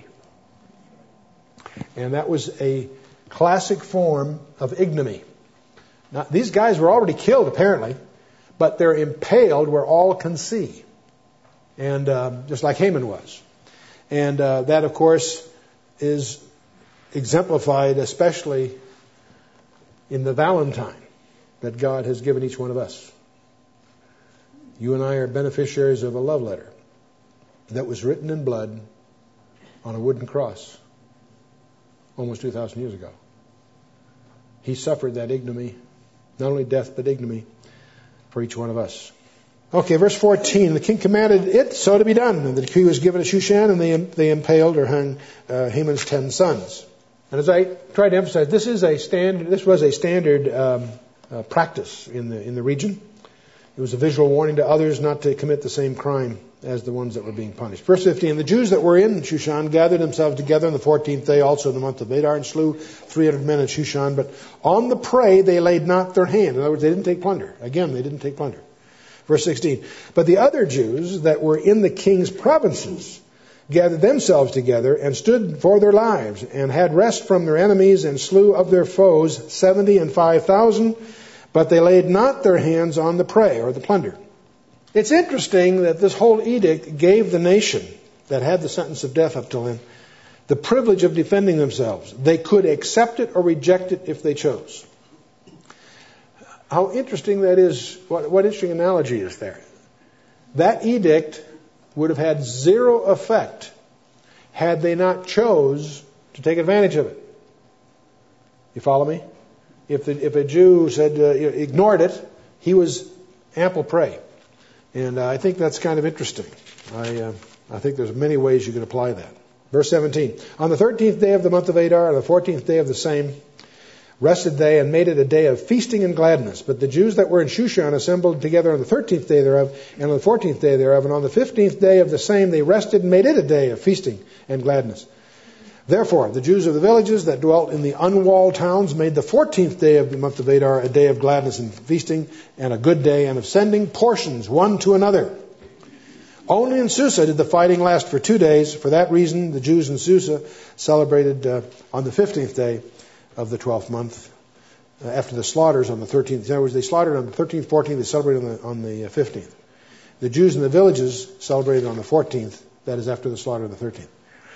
And that was a classic form of ignominy. Now, these guys were already killed, apparently, but they're impaled where all can see. And uh, just like Haman was. And uh, that, of course, is exemplified especially in the Valentine that God has given each one of us. You and I are beneficiaries of a love letter that was written in blood on a wooden cross almost two thousand years ago. He suffered that ignominy, not only death, but ignominy for each one of us. Okay, verse fourteen. The king commanded it so to be done. And the decree was given to Shushan, and they, they impaled or hung uh, Haman's ten sons. And as I tried to emphasize, this is a standard. This was a standard um, uh, practice in the in the region. It was a visual warning to others not to commit the same crime as the ones that were being punished. Verse fifteen. The Jews that were in Shushan gathered themselves together on the fourteenth day, also in the month of Adar, and slew three hundred men at Shushan. But on the prey they laid not their hand. In other words, they didn't take plunder. Again, they didn't take plunder. Verse sixteen. But the other Jews that were in the king's provinces gathered themselves together and stood for their lives, and had rest from their enemies, and slew of their foes seventy and five thousand. But they laid not their hands on the prey or the plunder. It's interesting that this whole edict gave the nation that had the sentence of death up till then the privilege of defending themselves. They could accept it or reject it if they chose. How interesting that is. What, what interesting analogy is there? That edict would have had zero effect had they not chose to take advantage of it. You follow me? If, the, if a Jew said uh, ignored it, he was ample prey. And uh, I think that's kind of interesting. I, uh, I think there's many ways you could apply that. Verse seventeen. On the thirteenth day of the month of Adar, on the fourteenth day of the same, rested they, and made it a day of feasting and gladness. But the Jews that were in Shushan assembled together on the thirteenth day thereof, and on the fourteenth day thereof, and on the fifteenth day of the same they rested, and made it a day of feasting and gladness. Therefore, the Jews of the villages that dwelt in the unwalled towns made the fourteenth day of the month of Adar a day of gladness and feasting, and a good day, and of sending portions one to another. Only in Susa did the fighting last for two days. For that reason, the Jews in Susa celebrated uh, on the fifteenth day of the twelfth month, uh, after the slaughters on the thirteenth. In other words, they slaughtered on the thirteenth, fourteenth, they celebrated on the, on the fifteenth. The Jews in the villages celebrated on the fourteenth, that is after the slaughter of the thirteenth.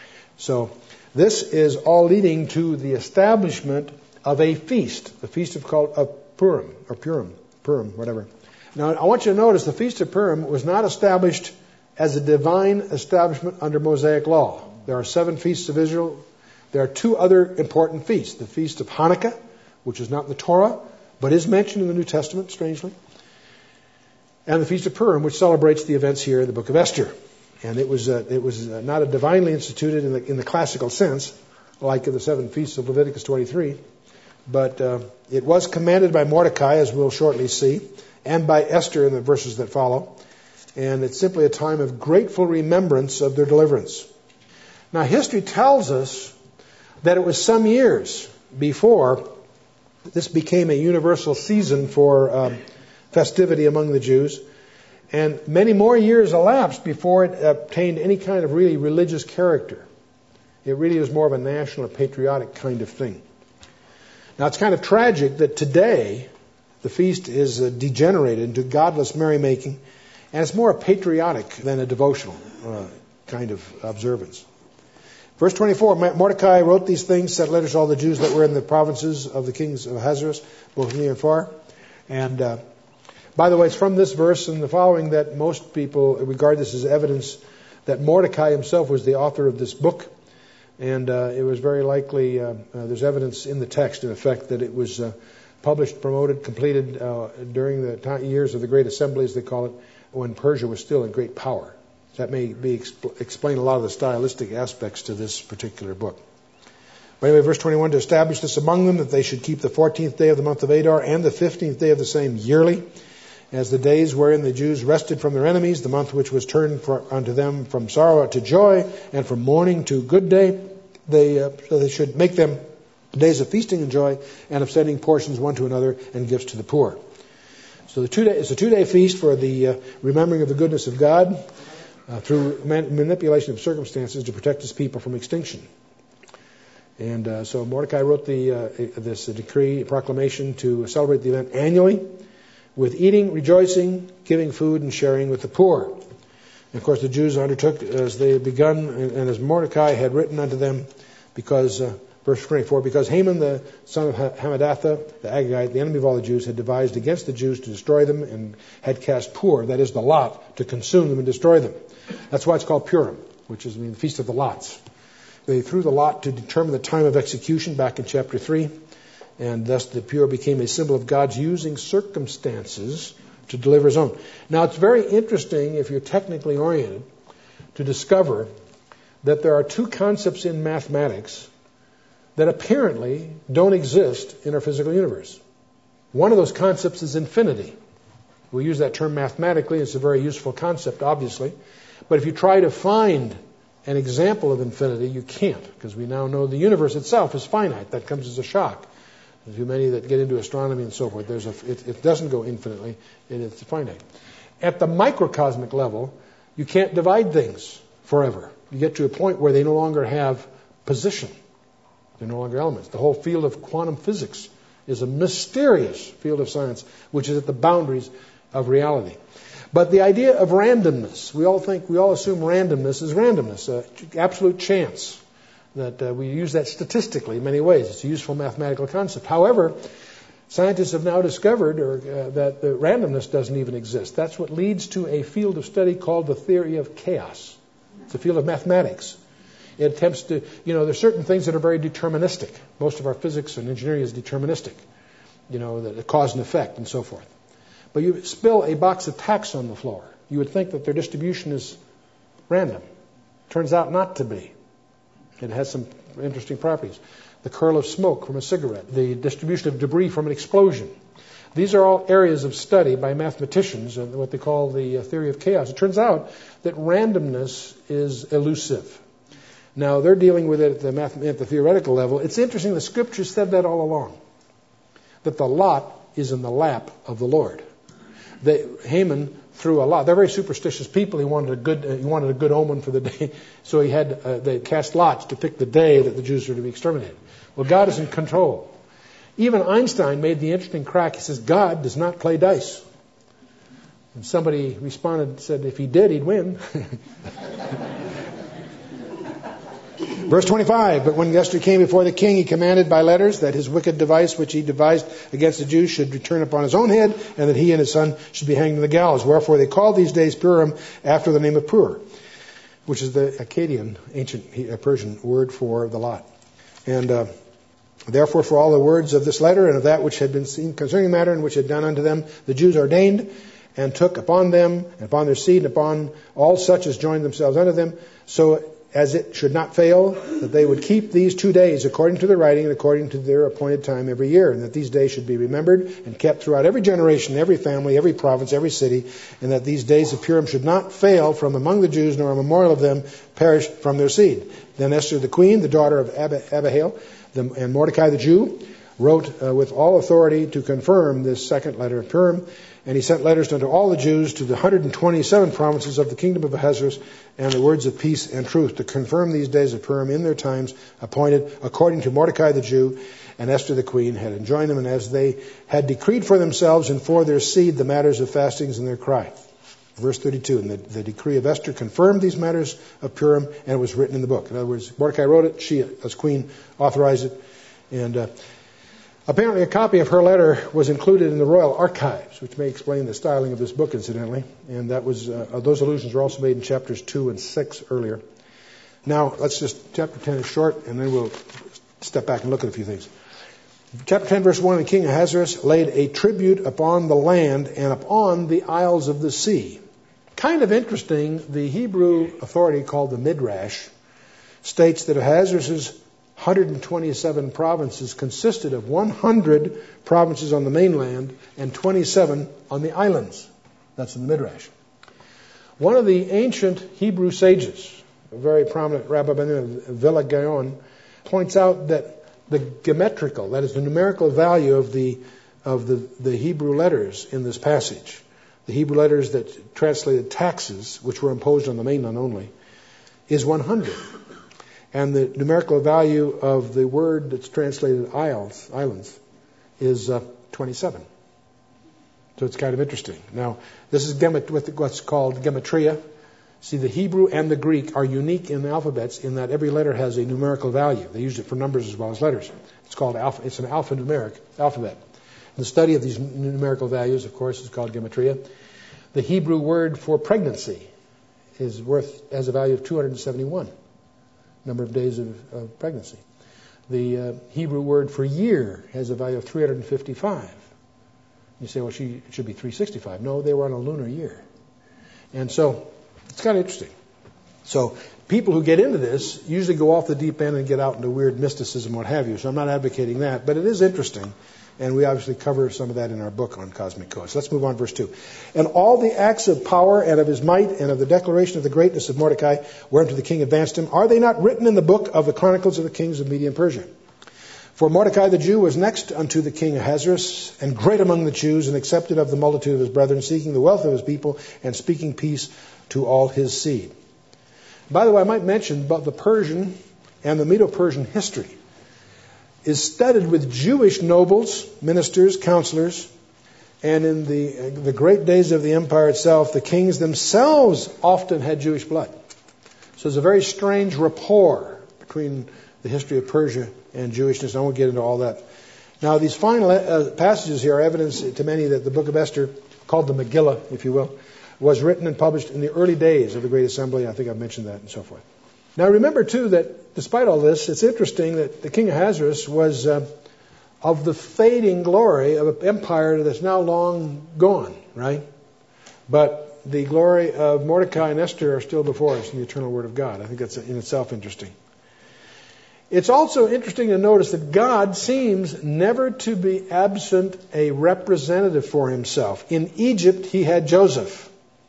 So this is all leading to the establishment of a feast, the feast of called of Purim, or Purim, Purim, whatever. Now, I want you to notice the Feast of Purim was not established as a divine establishment under Mosaic law. There are seven feasts of Israel. There are two other important feasts. The Feast of Hanukkah, which is not in the Torah, but is mentioned in the New Testament, strangely. And the Feast of Purim, which celebrates the events here in the book of Esther. And it was uh, it was uh, not a divinely instituted in the, in the classical sense, like in the seven feasts of Leviticus twenty-three, but uh, it was commanded by Mordecai, as we'll shortly see, and by Esther in the verses that follow. And it's simply a time of grateful remembrance of their deliverance. Now, history tells us that it was some years before this became a universal season for um, festivity among the Jews. And many more years elapsed before it obtained any kind of really religious character. It really is more of a national or patriotic kind of thing. Now, it's kind of tragic that today the feast is uh, degenerated into godless merrymaking, and it's more patriotic than a devotional uh, kind of observance. Verse twenty-four, Mordecai wrote these things, sent letters to all the Jews that were in the provinces of the kings of Ahasuerus, both near and far. And uh, by the way, it's from this verse and the following that most people regard this as evidence that Mordecai himself was the author of this book. And uh, it was very likely, uh, uh, there's evidence in the text, in effect, that it was uh, published, promoted, completed uh, during the time, years of the Great Assembly, as they call it, when Persia was still in great power. That may be expl- explain a lot of the stylistic aspects to this particular book. But anyway, verse twenty-one, to establish this among them, that they should keep the fourteenth day of the month of Adar and the fifteenth day of the same yearly, as the days wherein the Jews rested from their enemies, the month which was turned for, unto them from sorrow to joy, and from mourning to good day. They, uh, so they should make them days of feasting and joy, and of sending portions one to another and gifts to the poor. So the two day, it's a two-day feast for the uh, remembering of the goodness of God uh, through man- manipulation of circumstances to protect his people from extinction. And uh, so Mordecai wrote the uh, this uh, decree, proclamation to celebrate the event annually with eating, rejoicing, giving food, and sharing with the poor. And of course, the Jews undertook as they had begun, and, and as Mordecai had written unto them, because, uh, verse twenty-four, because Haman the son of Hammedatha, the Agagite, the enemy of all the Jews, had devised against the Jews to destroy them, and had cast Pur, that is the lot, to consume them and destroy them. That's why it's called Purim, which is I mean, the Feast of the Lots. They threw the lot to determine the time of execution back in chapter three, and thus the Pur became a symbol of God's using circumstances to deliver his own. Now, it's very interesting, if you're technically oriented, to discover that there are two concepts in mathematics that apparently don't exist in our physical universe. One of those concepts is infinity. We use that term mathematically. It's a very useful concept, obviously. But if you try to find an example of infinity, you can't, because we now know the universe itself is finite. That comes as a shock. Too many that get into astronomy and so forth, there's a, it, it doesn't go infinitely, it, it's finite. At the microcosmic level, you can't divide things forever. You get to a point where they no longer have position. They're no longer elements. The whole field of quantum physics is a mysterious field of science, which is at the boundaries of reality. But the idea of randomness, we all think, we all assume randomness is randomness, uh, absolute chance. That uh, we use that statistically in many ways. It's a useful mathematical concept. However, scientists have now discovered or, uh, that the randomness doesn't even exist. That's what leads to a field of study called the theory of chaos. It's a field of mathematics. It attempts to, you know, there's certain things that are very deterministic. Most of our physics and engineering is deterministic. You know, the, the cause and effect and so forth. But you spill a box of tacks on the floor, you would think that their distribution is random. Turns out not to be. It has some interesting properties. The curl of smoke from a cigarette, the distribution of debris from an explosion. These are all areas of study by mathematicians, and what they call the theory of chaos. It turns out that randomness is elusive. Now, they're dealing with it at the, math- at the theoretical level. It's interesting, the Scripture said that all along, that the lot is in the lap of the Lord. They, Haman through a lot. They're very superstitious people. He wanted a good, uh, he wanted a good omen for the day, so he had uh, they cast lots to pick the day that the Jews were to be exterminated. Well, God is in control. Even Einstein made the interesting crack. He says God does not play dice. And somebody responded and said, if he did, he'd win. Verse twenty-five, but when Esther came before the king, he commanded by letters that his wicked device which he devised against the Jews should return upon his own head, and that he and his son should be hanged in the gallows. Wherefore they called these days Purim after the name of Pur, which is the Akkadian, ancient Persian word for the lot. And uh, therefore for all the words of this letter and of that which had been seen concerning the matter and which had done unto them, the Jews ordained and took upon them and upon their seed and upon all such as joined themselves unto them, so as it should not fail, that they would keep these two days according to the writing and according to their appointed time every year, and that these days should be remembered and kept throughout every generation, every family, every province, every city, and that these days of Purim should not fail from among the Jews, nor a memorial of them perish from their seed. Then Esther the queen, the daughter of Ab- Abihail, the, and Mordecai the Jew, wrote uh, with all authority to confirm this second letter of Purim. And he sent letters unto all the Jews to the one hundred twenty-seven provinces of the kingdom of Ahasuerus, and the words of peace and truth to confirm these days of Purim in their times appointed according to Mordecai the Jew and Esther the queen had enjoined them, and as they had decreed for themselves and for their seed the matters of fastings and their cry. Verse thirty-two, and the, the decree of Esther confirmed these matters of Purim, and it was written in the book. In other words, Mordecai wrote it, she as queen authorized it, and uh, apparently a copy of her letter was included in the royal archives, which may explain the styling of this book, incidentally. And that was uh, those allusions were also made in chapters two and six earlier. Now, let's just, chapter ten is short, and then we'll step back and look at a few things. Chapter ten, verse one, the king Ahasuerus laid a tribute upon the land and upon the isles of the sea. Kind of interesting, the Hebrew authority called the Midrash states that Ahasuerus' one hundred twenty-seven provinces consisted of one hundred provinces on the mainland and twenty-seven on the islands. That's in the Midrash. One of the ancient Hebrew sages, a very prominent rabbi by the name of Villa Gaon, points out that the geometrical, that is the numerical value of the of the, the Hebrew letters in this passage, the Hebrew letters that translated taxes, which were imposed on the mainland only, is one hundred. And the numerical value of the word that's translated isles, islands is uh, twenty-seven. So it's kind of interesting. Now, this is gemat- what's called gematria. See, the Hebrew and the Greek are unique in the alphabets in that every letter has a numerical value. They use it for numbers as well as letters. It's called alpha. It's an alphanumeric alphabet. The study of these numerical values, of course, is called gematria. The Hebrew word for pregnancy is worth has a value of two hundred seventy-one. Number of days of, of pregnancy. The uh, Hebrew word for year has a value of three hundred fifty-five. You say, well, she, it should be three hundred sixty-five. No, they were on a lunar year. And so, it's kind of interesting. So, people who get into this usually go off the deep end and get out into weird mysticism, what have you. So I'm not advocating that, but it is interesting. And we obviously cover some of that in our book on cosmic codes. Let's move on to verse two. And all the acts of power and of his might and of the declaration of the greatness of Mordecai, whereunto the king advanced him, are they not written in the book of the chronicles of the kings of Media and Persia? For Mordecai the Jew was next unto the king Ahasuerus, and great among the Jews, and accepted of the multitude of his brethren, seeking the wealth of his people, and speaking peace to all his seed. By the way, I might mention about the Persian and the Medo-Persian history is studied with Jewish nobles, ministers, counselors, and in the the great days of the empire itself, the kings themselves often had Jewish blood. So there's a very strange rapport between the history of Persia and Jewishness. I won't get into all that. Now, these final uh, passages here are evidence to many that the book of Esther, called the Megillah, if you will, was written and published in the early days of the Great Assembly. I think I've mentioned that and so forth. Now, remember, too, that despite all this, it's interesting that the king Ahasuerus was uh, of the fading glory of an empire that's now long gone, right? But the glory of Mordecai and Esther are still before us in the eternal Word of God. I think that's in itself interesting. It's also interesting to notice that God seems never to be absent a representative for himself. In Egypt, he had Joseph.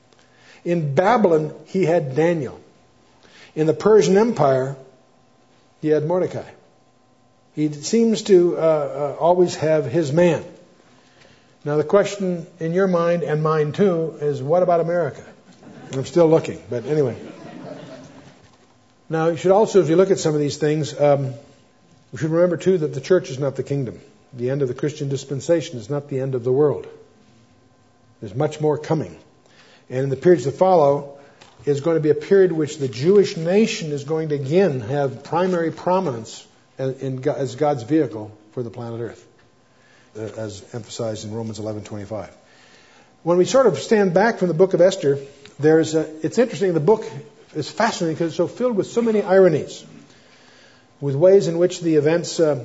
In Babylon, he had Daniel. In the Persian Empire, he had Mordecai. He seems to uh, uh, always have his man. Now the question in your mind and mine too is, what about America? I'm still looking, but anyway. Now you should also, if you look at some of these things, um, we should remember too that the church is not the kingdom. The end of the Christian dispensation is not the end of the world. There's much more coming. And in the periods that follow is going to be a period in which the Jewish nation is going to again have primary prominence as God's vehicle for the planet Earth, as emphasized in Romans eleven twenty-five. When we sort of stand back from the book of Esther, there's a, it's interesting, the book is fascinating because it's so filled with so many ironies, with ways in which the events uh,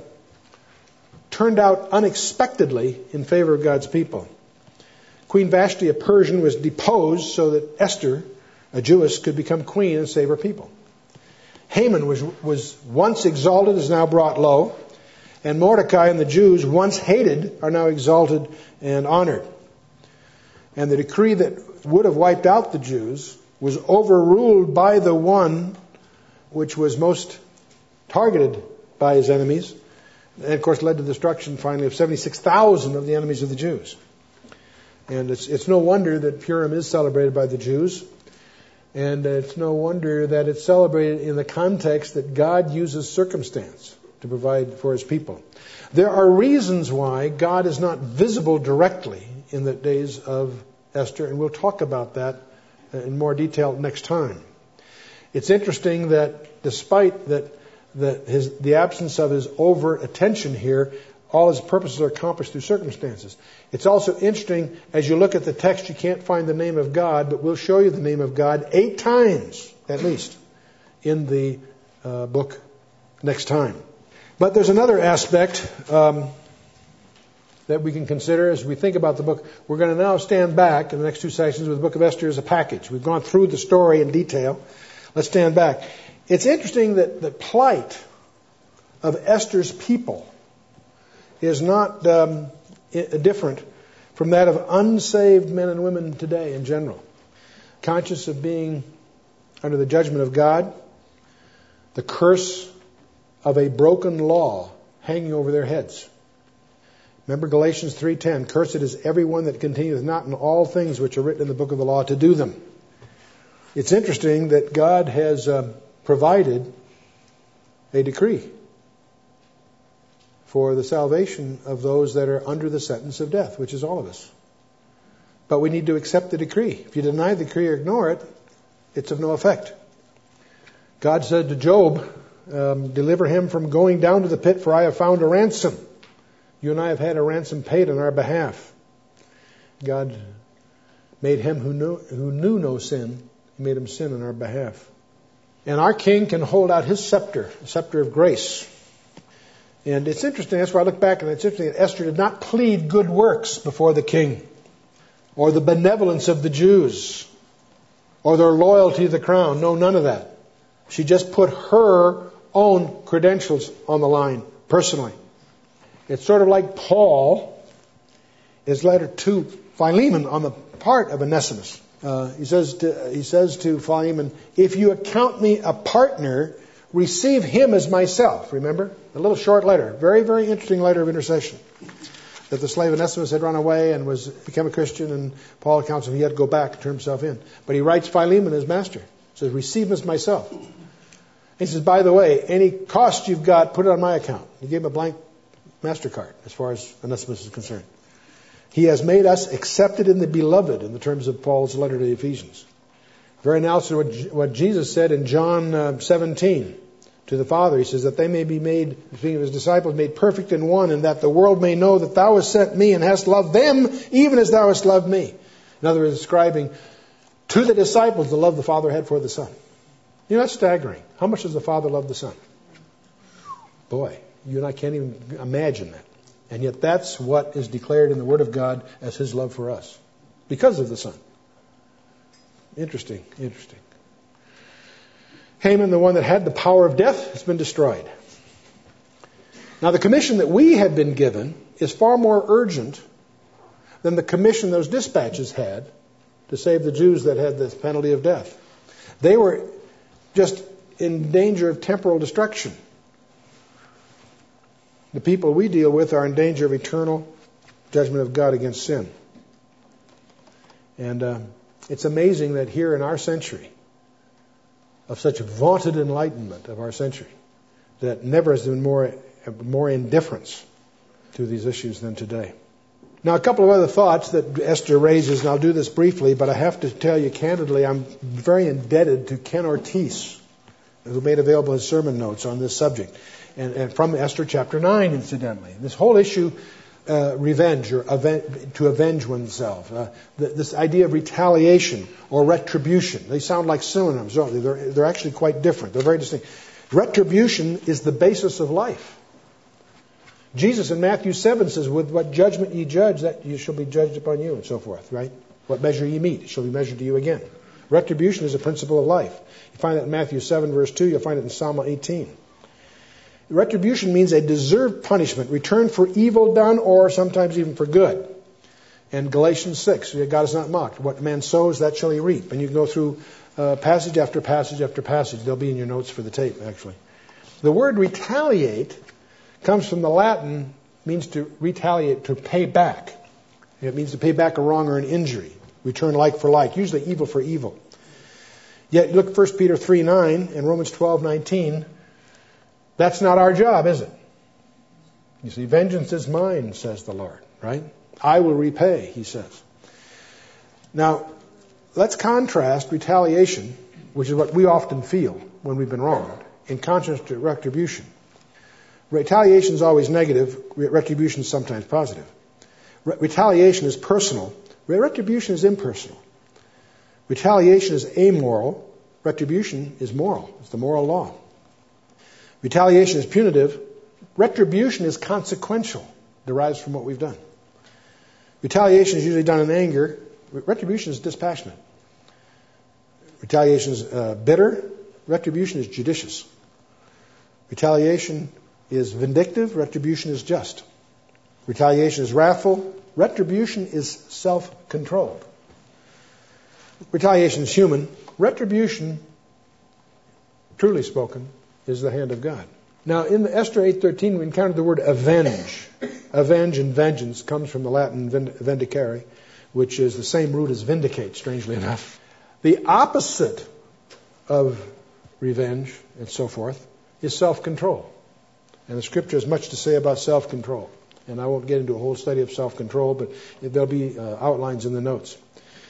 turned out unexpectedly in favor of God's people. Queen Vashti, a Persian, was deposed so that Esther, a Jewess, could become queen and save her people. Haman was, was once exalted, is now brought low. And Mordecai and the Jews, once hated, are now exalted and honored. And the decree that would have wiped out the Jews was overruled by the one which was most targeted by his enemies. And of course led to the destruction finally of seventy-six thousand of the enemies of the Jews. And it's, it's no wonder that Purim is celebrated by the Jews. And it's no wonder that it's celebrated in the context that God uses circumstance to provide for his people. There are reasons why God is not visible directly in the days of Esther, and we'll talk about that in more detail next time. It's interesting that despite that, that his, the absence of his overt attention here, all his purposes are accomplished through circumstances. It's also interesting, as you look at the text, you can't find the name of God, but we'll show you the name of God eight times, at least, in the uh, book next time. But there's another aspect um, that we can consider as we think about the book. We're going to now stand back in the next two sections with the book of Esther as a package. We've gone through the story in detail. Let's stand back. It's interesting that the plight of Esther's people is not um, different from that of unsaved men and women today in general. Conscious of being under the judgment of God, the curse of a broken law hanging over their heads. Remember Galatians three ten, cursed is everyone that continueth not in all things which are written in the book of the law to do them. It's interesting that God has uh, provided a decree for the salvation of those that are under the sentence of death, which is all of us. But we need to accept the decree. If you deny the decree or ignore it, it's of no effect. God said to Job, um, deliver him from going down to the pit, for I have found a ransom. You and I have had a ransom paid on our behalf. God made him who knew, who knew no sin, he made him sin on our behalf. And our king can hold out his scepter, the scepter of grace. And it's interesting, that's why I look back, and it's interesting that Esther did not plead good works before the king, or the benevolence of the Jews, or their loyalty to the crown. No, none of that. She just put her own credentials on the line, personally. It's sort of like Paul, his letter to Philemon on the part of Onesimus. Uh, he says to, he says to Philemon, if you account me a partner, receive him as myself. Remember? A little short letter. Very, very interesting letter of intercession. That the slave Onesimus had run away and was become a Christian, and Paul accounts him he had to go back and turn himself in. But he writes Philemon as master. He says, receive him as myself. He says, by the way, any cost you've got, put it on my account. He gave him a blank MasterCard as far as Onesimus is concerned. He has made us accepted in the beloved, in the terms of Paul's letter to the Ephesians. Very analogous to what, what Jesus said in John uh, seventeen to the Father. He says that they may be made, speaking of his disciples, made perfect in one, and that the world may know that thou hast sent me and hast loved them even as thou hast loved me. In other words, describing to the disciples the love the Father had for the Son. You know, that's staggering. How much does the Father love the Son? Boy, you and I can't even imagine that. And yet that's what is declared in the Word of God as his love for us, because of the Son. Interesting, interesting. Haman, the one that had the power of death, has been destroyed. Now the commission that we had been given is far more urgent than the commission those dispatches had to save the Jews that had the penalty of death. They were just in danger of temporal destruction. The people we deal with are in danger of eternal judgment of God against sin. And uh, it's amazing that here in our century, of such vaunted enlightenment of our century, that never has been more, more indifference to these issues than today. Now, a couple of other thoughts that Esther raises, and I'll do this briefly, but I have to tell you candidly, I'm very indebted to Ken Ortiz, who made available his sermon notes on this subject, and, and from Esther chapter nine, incidentally. This whole issue, uh, revenge, or aven- to avenge oneself, uh, th- this idea of retaliation or retribution, they sound like synonyms, don't they? They're, they're actually quite different. They're very distinct. Retribution is the basis of life. Jesus in Matthew seven says, with what judgment ye judge, that you shall be judged upon you, and so forth, right? What measure ye meet, it shall be measured to you again. Retribution is a principle of life. You find that in Matthew seven, verse two. You'll find it in Psalm eighteen. Retribution means a deserved punishment, return for evil done, or sometimes even for good. And Galatians six, God is not mocked. What man sows, that shall he reap. And you can go through uh, passage after passage after passage. They'll be in your notes for the tape, actually. The word retaliate comes from the Latin, means to retaliate, to pay back. It means to pay back a wrong or an injury. Return like for like, usually evil for evil. Yet look First Peter three nine and Romans twelve nineteen. That's not our job, is it? You see, vengeance is mine, says the Lord, right? I will repay, he says. Now, let's contrast retaliation, which is what we often feel when we've been wronged, in contrast to retribution. Retaliation is always negative. Retribution is sometimes positive. Re- retaliation is personal. Retribution is impersonal. Retaliation is amoral. Retribution is moral. It's the moral law. Retaliation is punitive. Retribution is consequential. Derives from what we've done. Retaliation is usually done in anger. Retribution is dispassionate. Retaliation is uh, bitter. Retribution is judicious. Retaliation is vindictive. Retribution is just. Retaliation is wrathful. Retribution is self-controlled. Retaliation is human. Retribution, truly spoken, is the hand of God. Now, in the Esther eight thirteen, we encountered the word avenge. Avenge and vengeance comes from the Latin vendicare, which is the same root as vindicate, strangely enough. The opposite of revenge and so forth is self-control. And the Scripture has much to say about self-control. And I won't get into a whole study of self-control, but there'll be uh, outlines in the notes.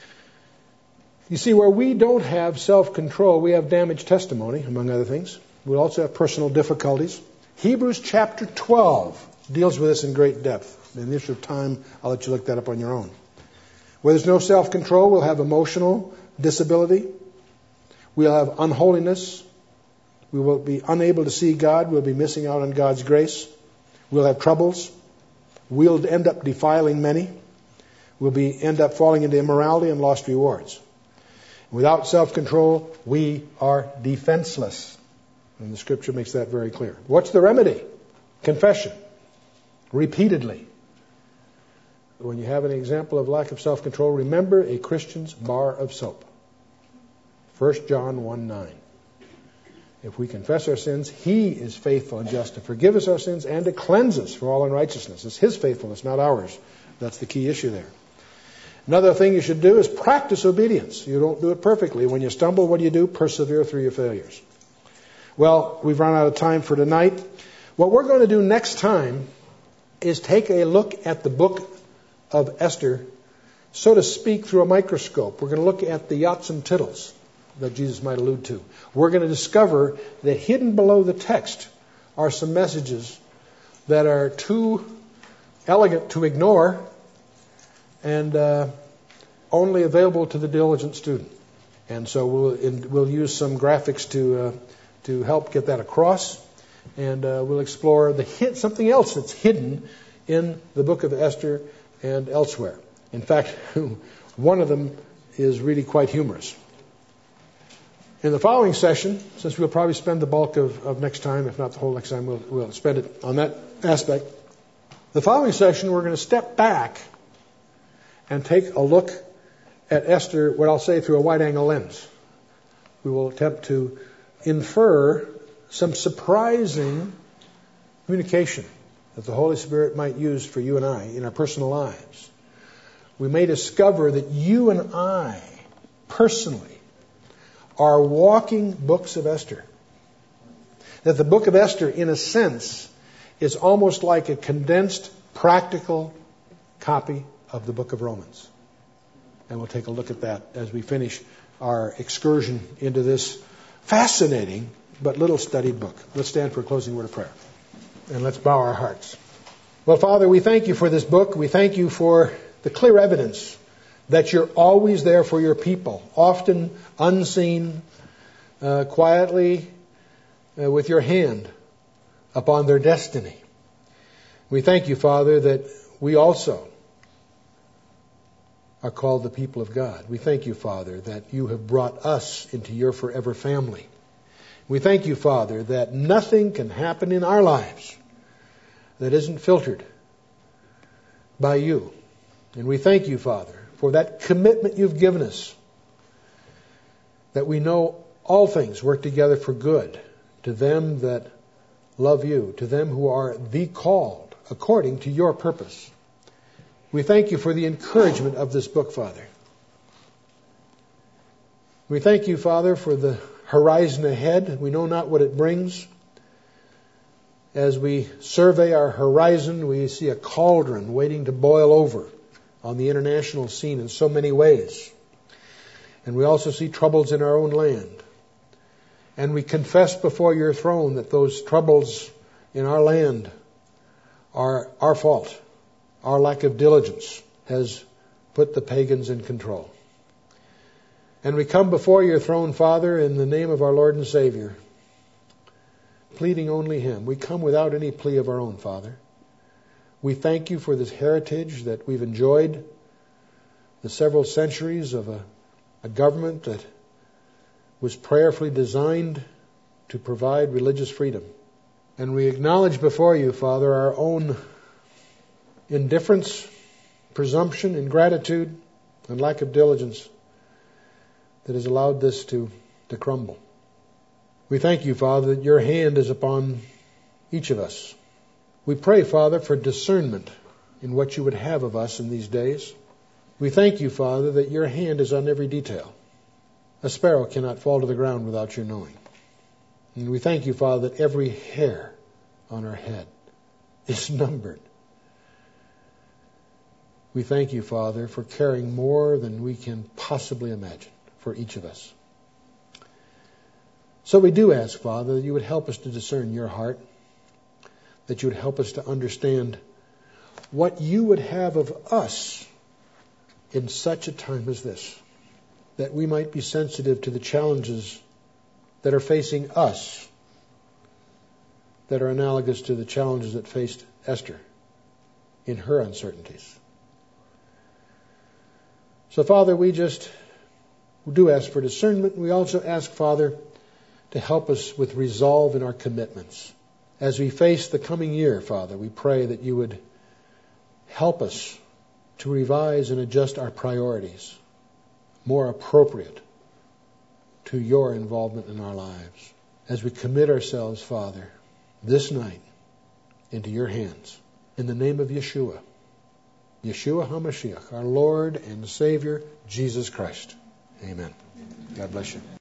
You see, where we don't have self-control, we have damaged testimony, among other things. We also have personal difficulties. Hebrews chapter twelve deals with this in great depth. In the interest of time, I'll let you look that up on your own. Where there's no self-control, we'll have emotional disability. We'll have unholiness. We will be unable to see God. We'll be missing out on God's grace. We'll have troubles. We'll end up defiling many. We'll be end up falling into immorality and lost rewards. Without self-control, we are defenseless. And the Scripture makes that very clear. What's the remedy? Confession. Repeatedly. When you have an example of lack of self-control, remember a Christian's bar of soap. First John one nine. If we confess our sins, He is faithful and just to forgive us our sins and to cleanse us from all unrighteousness. It's His faithfulness, not ours. That's the key issue there. Another thing you should do is practice obedience. You don't do it perfectly. When you stumble, what do you do? Persevere through your failures. Well, we've run out of time for tonight. What we're going to do next time is take a look at the book of Esther, so to speak, through a microscope. We're going to look at the yots and tittles that Jesus might allude to. We're going to discover that hidden below the text are some messages that are too elegant to ignore and uh, only available to the diligent student. And so we'll, in, we'll use some graphics to uh, to help get that across, and uh, we'll explore the hit, something else that's hidden in the book of Esther and elsewhere. In fact, one of them is really quite humorous. In the following session, since we'll probably spend the bulk of, of next time, if not the whole next time, we'll, we'll spend it on that aspect. The following session, we're going to step back and take a look at Esther, what I'll say, through a wide-angle lens. We will attempt to infer some surprising communication that the Holy Spirit might use for you and I in our personal lives, we may discover that you and I personally are walking books of Esther. That the book of Esther, in a sense, is almost like a condensed, practical copy of the book of Romans. And we'll take a look at that as we finish our excursion into this fascinating but little studied book. Let's stand for a closing word of prayer. And let's bow our hearts. Well, Father, we thank you for this book. We thank you for the clear evidence that you're always there for your people, often unseen, uh, quietly, uh, with your hand upon their destiny. We thank you, Father, that we also are called the people of God. We thank you, Father, that you have brought us into your forever family. We thank you, Father, that nothing can happen in our lives that isn't filtered by you. And we thank you, Father, for that commitment you've given us, that we know all things work together for good to them that love you, to them who are the called according to your purpose. We thank you for the encouragement of this book, Father. We thank you, Father, for the horizon ahead. We know not what it brings. As we survey our horizon, we see a cauldron waiting to boil over on the international scene in so many ways. And we also see troubles in our own land. And we confess before your throne that those troubles in our land are our fault. Our lack of diligence has put the pagans in control. And we come before your throne, Father, in the name of our Lord and Savior, pleading only him. We come without any plea of our own, Father. We thank you for this heritage that we've enjoyed, the several centuries of a, a government that was prayerfully designed to provide religious freedom. And we acknowledge before you, Father, our own indifference, presumption, ingratitude, and lack of diligence that has allowed this to, to crumble. We thank you, Father, that your hand is upon each of us. We pray, Father, for discernment in what you would have of us in these days. We thank you, Father, that your hand is on every detail. A sparrow cannot fall to the ground without your knowing. And we thank you, Father, that every hair on our head is numbered. We thank you, Father, for caring more than we can possibly imagine for each of us. So we do ask, Father, that you would help us to discern your heart, that you would help us to understand what you would have of us in such a time as this, that we might be sensitive to the challenges that are facing us, that are analogous to the challenges that faced Esther in her uncertainties. So, Father, we just do ask for discernment. We also ask, Father, to help us with resolve in our commitments. As we face the coming year, Father, we pray that you would help us to revise and adjust our priorities more appropriate to your involvement in our lives. As we commit ourselves, Father, this night into your hands, in the name of Yeshua, Yeshua HaMashiach, our Lord and Savior, Jesus Christ. Amen. God bless you.